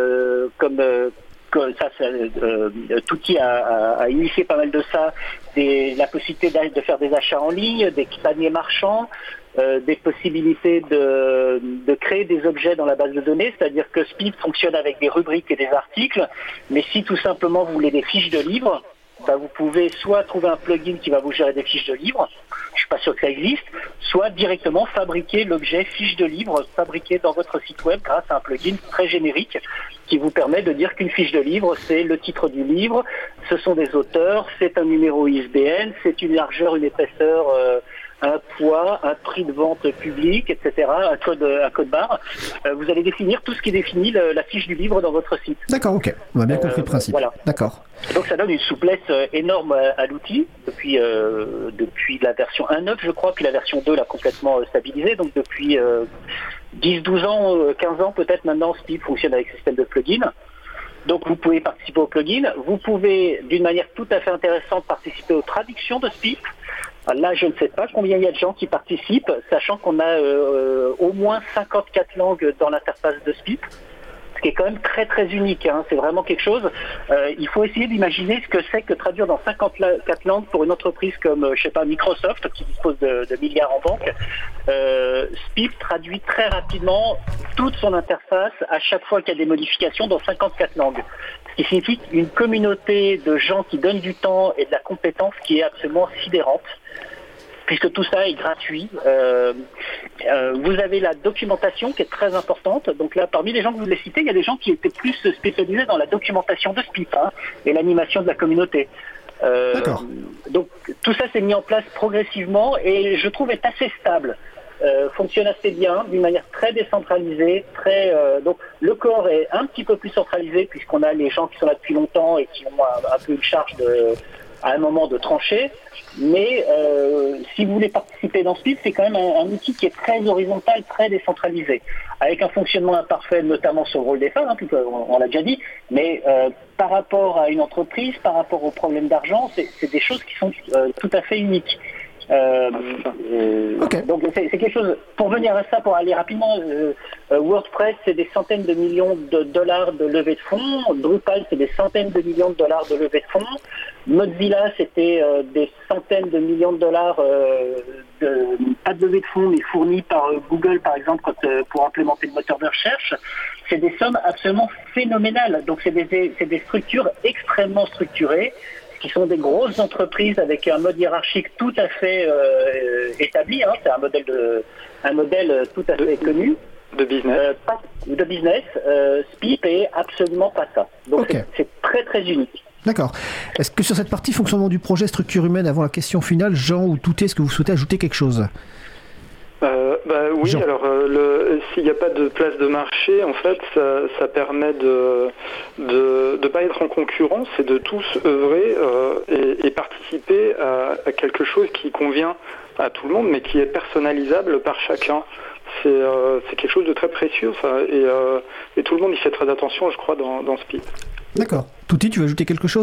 Touti a initié pas mal de ça, la possibilité de faire des achats en ligne, des paniers marchands, des possibilités de créer des objets dans la base de données, c'est-à-dire que SPIP fonctionne avec des rubriques et des articles, mais si tout simplement vous voulez des fiches de livres, vous pouvez soit trouver un plugin qui va vous gérer des fiches de livres, je suis pas sûr que ça existe, soit directement fabriquer l'objet fiche de livre fabriqué dans votre site web grâce à un plugin très générique qui vous permet de dire qu'une fiche de livre, c'est le titre du livre, ce sont des auteurs, c'est un numéro ISBN, c'est une largeur, une épaisseur, un poids, un prix de vente public, etc., un code barre. Vous allez définir tout ce qui définit la fiche du livre dans votre site. D'accord, ok. On a bien compris le principe. Voilà. D'accord. Donc ça donne une souplesse énorme à l'outil depuis la version 1.9, je crois, puis la version 2 l'a complètement stabilisé. Donc depuis 10, 12 ans, 15 ans peut-être maintenant, SPIP fonctionne avec système de plugins. Donc vous pouvez participer au plugin. Vous pouvez, d'une manière tout à fait intéressante, participer aux traductions de SPIP. Là, je ne sais pas combien il y a de gens qui participent, sachant qu'on a au moins 54 langues dans l'interface de SPIP, ce qui est quand même très très unique. C'est vraiment quelque chose. Il faut essayer d'imaginer ce que c'est que traduire dans 54 langues pour une entreprise comme, je sais pas, Microsoft, qui dispose de milliards en banque. SPIP traduit très rapidement toute son interface à chaque fois qu'il y a des modifications dans 54 langues. Ce qui signifie une communauté de gens qui donnent du temps et de la compétence qui est absolument sidérante, puisque tout ça est gratuit. Vous avez la documentation qui est très importante. Donc là, parmi les gens que vous voulez citer, il y a des gens qui étaient plus spécialisés dans la documentation de SPIP et l'animation de la communauté. D'accord. Donc tout ça s'est mis en place progressivement et je trouve est assez stable. fonctionne assez bien, d'une manière très décentralisée, donc le corps est un petit peu plus centralisé puisqu'on a les gens qui sont là depuis longtemps et qui ont un peu une charge à un moment de trancher. Mais si vous voulez participer dans SPIP, c'est quand même un outil qui est très horizontal, très décentralisé, avec un fonctionnement imparfait, notamment sur le rôle des femmes, hein, on l'a déjà dit, mais par rapport à une entreprise, par rapport aux problèmes d'argent, c'est des choses qui sont tout à fait uniques. Donc c'est quelque chose, pour venir à ça, pour aller rapidement, WordPress c'est des centaines de millions de dollars de levée de fonds, Drupal c'est des centaines de millions de dollars de levée de fonds, Mozilla c'était des centaines de millions de dollars, pas de levée de fonds mais fournis par Google par exemple pour implémenter le moteur de recherche. C'est des sommes absolument phénoménales, donc c'est des structures extrêmement structurées, qui sont des grosses entreprises avec un mode hiérarchique tout à fait établi, hein, c'est un modèle tout à fait connu. De business. De business. SPIP est absolument pas ça. Donc c'est très très unique. D'accord. Est-ce que sur cette partie fonctionnement du projet structure humaine, avant la question finale, Jean ou Touté, est-ce que vous souhaitez ajouter quelque chose ? Oui, Jean. Alors s'il n'y a pas de place de marché, en fait, ça permet de pas être en concurrence et de tous œuvrer et participer à quelque chose qui convient à tout le monde, mais qui est personnalisable par chacun. C'est quelque chose de très précieux, ça, et tout le monde y fait très attention, je crois, dans SPIP. D'accord. Touti, tu veux ajouter quelque chose ?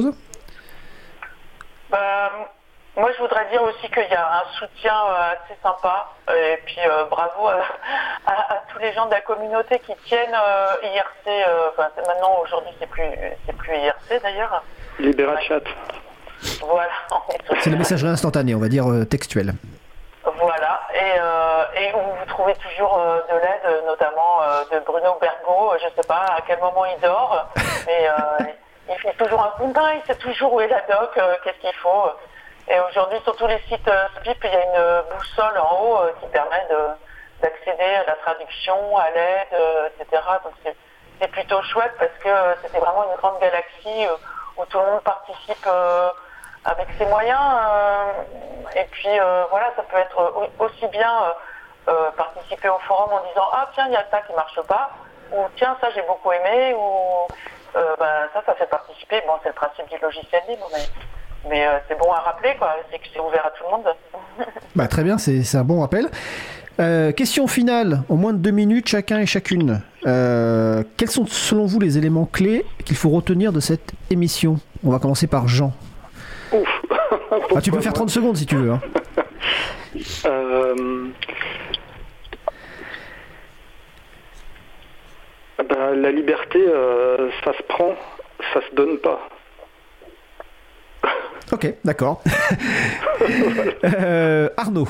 Moi, je voudrais dire aussi qu'il y a un soutien assez sympa, et puis bravo à tous les gens de la communauté qui tiennent IRC. Maintenant, aujourd'hui, c'est plus IRC d'ailleurs. LiberaChat. Voilà. C'est la messagerie instantanée, on va dire textuelle. Voilà, et où vous trouvez toujours de l'aide, notamment de Bruno Bergot. Je ne sais pas à quel moment il dort, mais il fait toujours un coup de main, il sait toujours où est la doc, qu'est-ce qu'il faut. Et aujourd'hui, sur tous les sites SPIP, il y a une boussole en haut qui permet d'accéder à la traduction, à l'aide, etc. Donc c'est plutôt chouette parce que c'était vraiment une grande galaxie où tout le monde participe avec ses moyens. Et puis voilà, ça peut être aussi bien participer au forum en disant « Ah tiens, il y a ça qui marche pas » ou « Tiens, ça j'ai beaucoup aimé » ou ça fait participer. Bon, c'est le principe du logiciel libre, mais c'est bon à rappeler, quoi. C'est que c'est ouvert à tout le monde. Très bien, c'est un bon rappel. Question finale, en moins de 2 minutes, chacun et chacune. Quels sont selon vous les éléments clés qu'il faut retenir de cette émission ? On va commencer par Jean. Ouf. Tu peux faire 30 secondes si tu veux. Hein. La liberté, ça se prend, ça se donne pas. Ok, d'accord. Arnaud.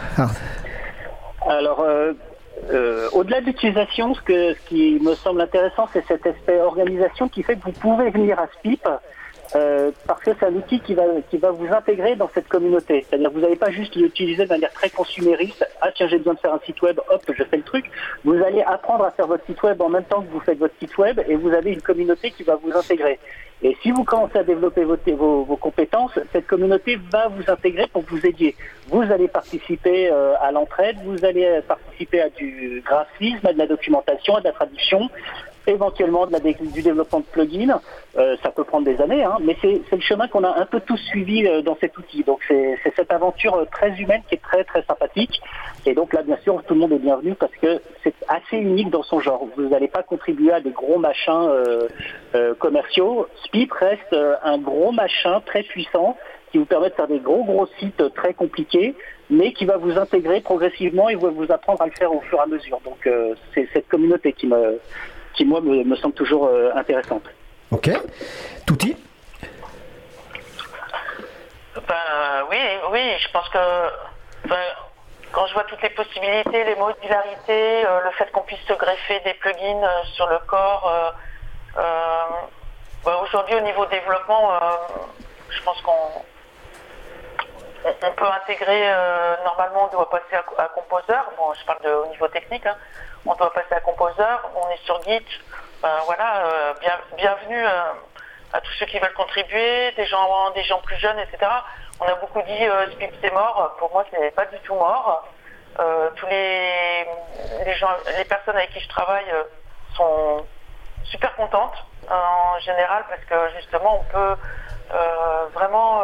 Alors, au-delà de l'utilisation, ce qui me semble intéressant, c'est cet aspect organisation qui fait que vous pouvez venir à SPIP parce que c'est un outil qui va vous intégrer dans cette communauté. C'est-à-dire que vous n'allez pas juste l'utiliser de manière très consumériste. Ah tiens, j'ai besoin de faire un site web, hop, je fais le truc. Vous allez apprendre à faire votre site web en même temps que vous faites votre site web et vous avez une communauté qui va vous intégrer. Et si vous commencez à développer vos compétences, cette communauté va vous intégrer pour vous aider. Vous allez participer à l'entraide, vous allez participer à du graphisme, à de la documentation, à de la traduction, éventuellement du développement de plugins. Ça peut prendre des années, hein, mais c'est le chemin qu'on a un peu tous suivi dans cet outil. Donc c'est cette aventure très humaine qui est très très sympathique. Et donc là, bien sûr, tout le monde est bienvenu parce que c'est assez unique dans son genre. Vous n'allez pas contribuer à des gros machins commerciaux. SPIP reste un gros machin très puissant qui vous permet de faire des gros sites très compliqués, mais qui va vous intégrer progressivement et va vous apprendre à le faire au fur et à mesure. Donc c'est cette communauté qui moi me semble toujours intéressante. Ok. Touti ? Oui, je pense que quand je vois toutes les possibilités, les modularités, le fait qu'on puisse se greffer des plugins sur le corps, aujourd'hui au niveau développement, je pense qu'on peut intégrer, normalement on doit passer à Composer, bon je parle au niveau technique, hein. On doit passer à Composer, on est sur Git, bienvenue à tous ceux qui veulent contribuer, des gens plus jeunes, etc. On a beaucoup dit SPIP c'est mort, pour moi c'est pas du tout mort. Tous les gens, les personnes avec qui je travaille sont super contentes en général parce que justement on peut vraiment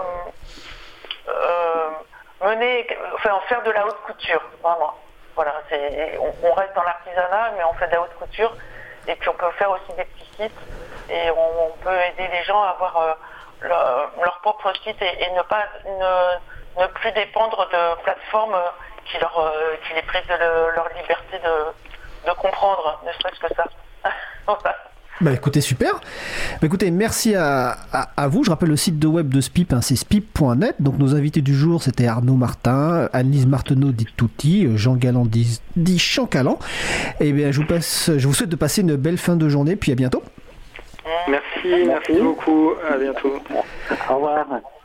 faire de la haute couture, vraiment. Voilà, on reste dans l'artisanat, mais on fait de la haute couture. Et puis on peut faire aussi des petits sites et on peut aider les gens à avoir leur propre site et ne plus dépendre de plateformes qui les privent de leur liberté de comprendre, ne serait-ce que ça. Voilà. Bah écoutez, super. Bah écoutez, merci à vous. Je rappelle le site de web de SPIP, hein, c'est spip.net. Donc nos invités du jour, c'était Arnaud Martin, Anne-Lise Marteneau dit Touti, Jean Galland dit Chancalan. Et bien je vous souhaite de passer une belle fin de journée, puis à bientôt. Merci beaucoup, à bientôt. Au revoir.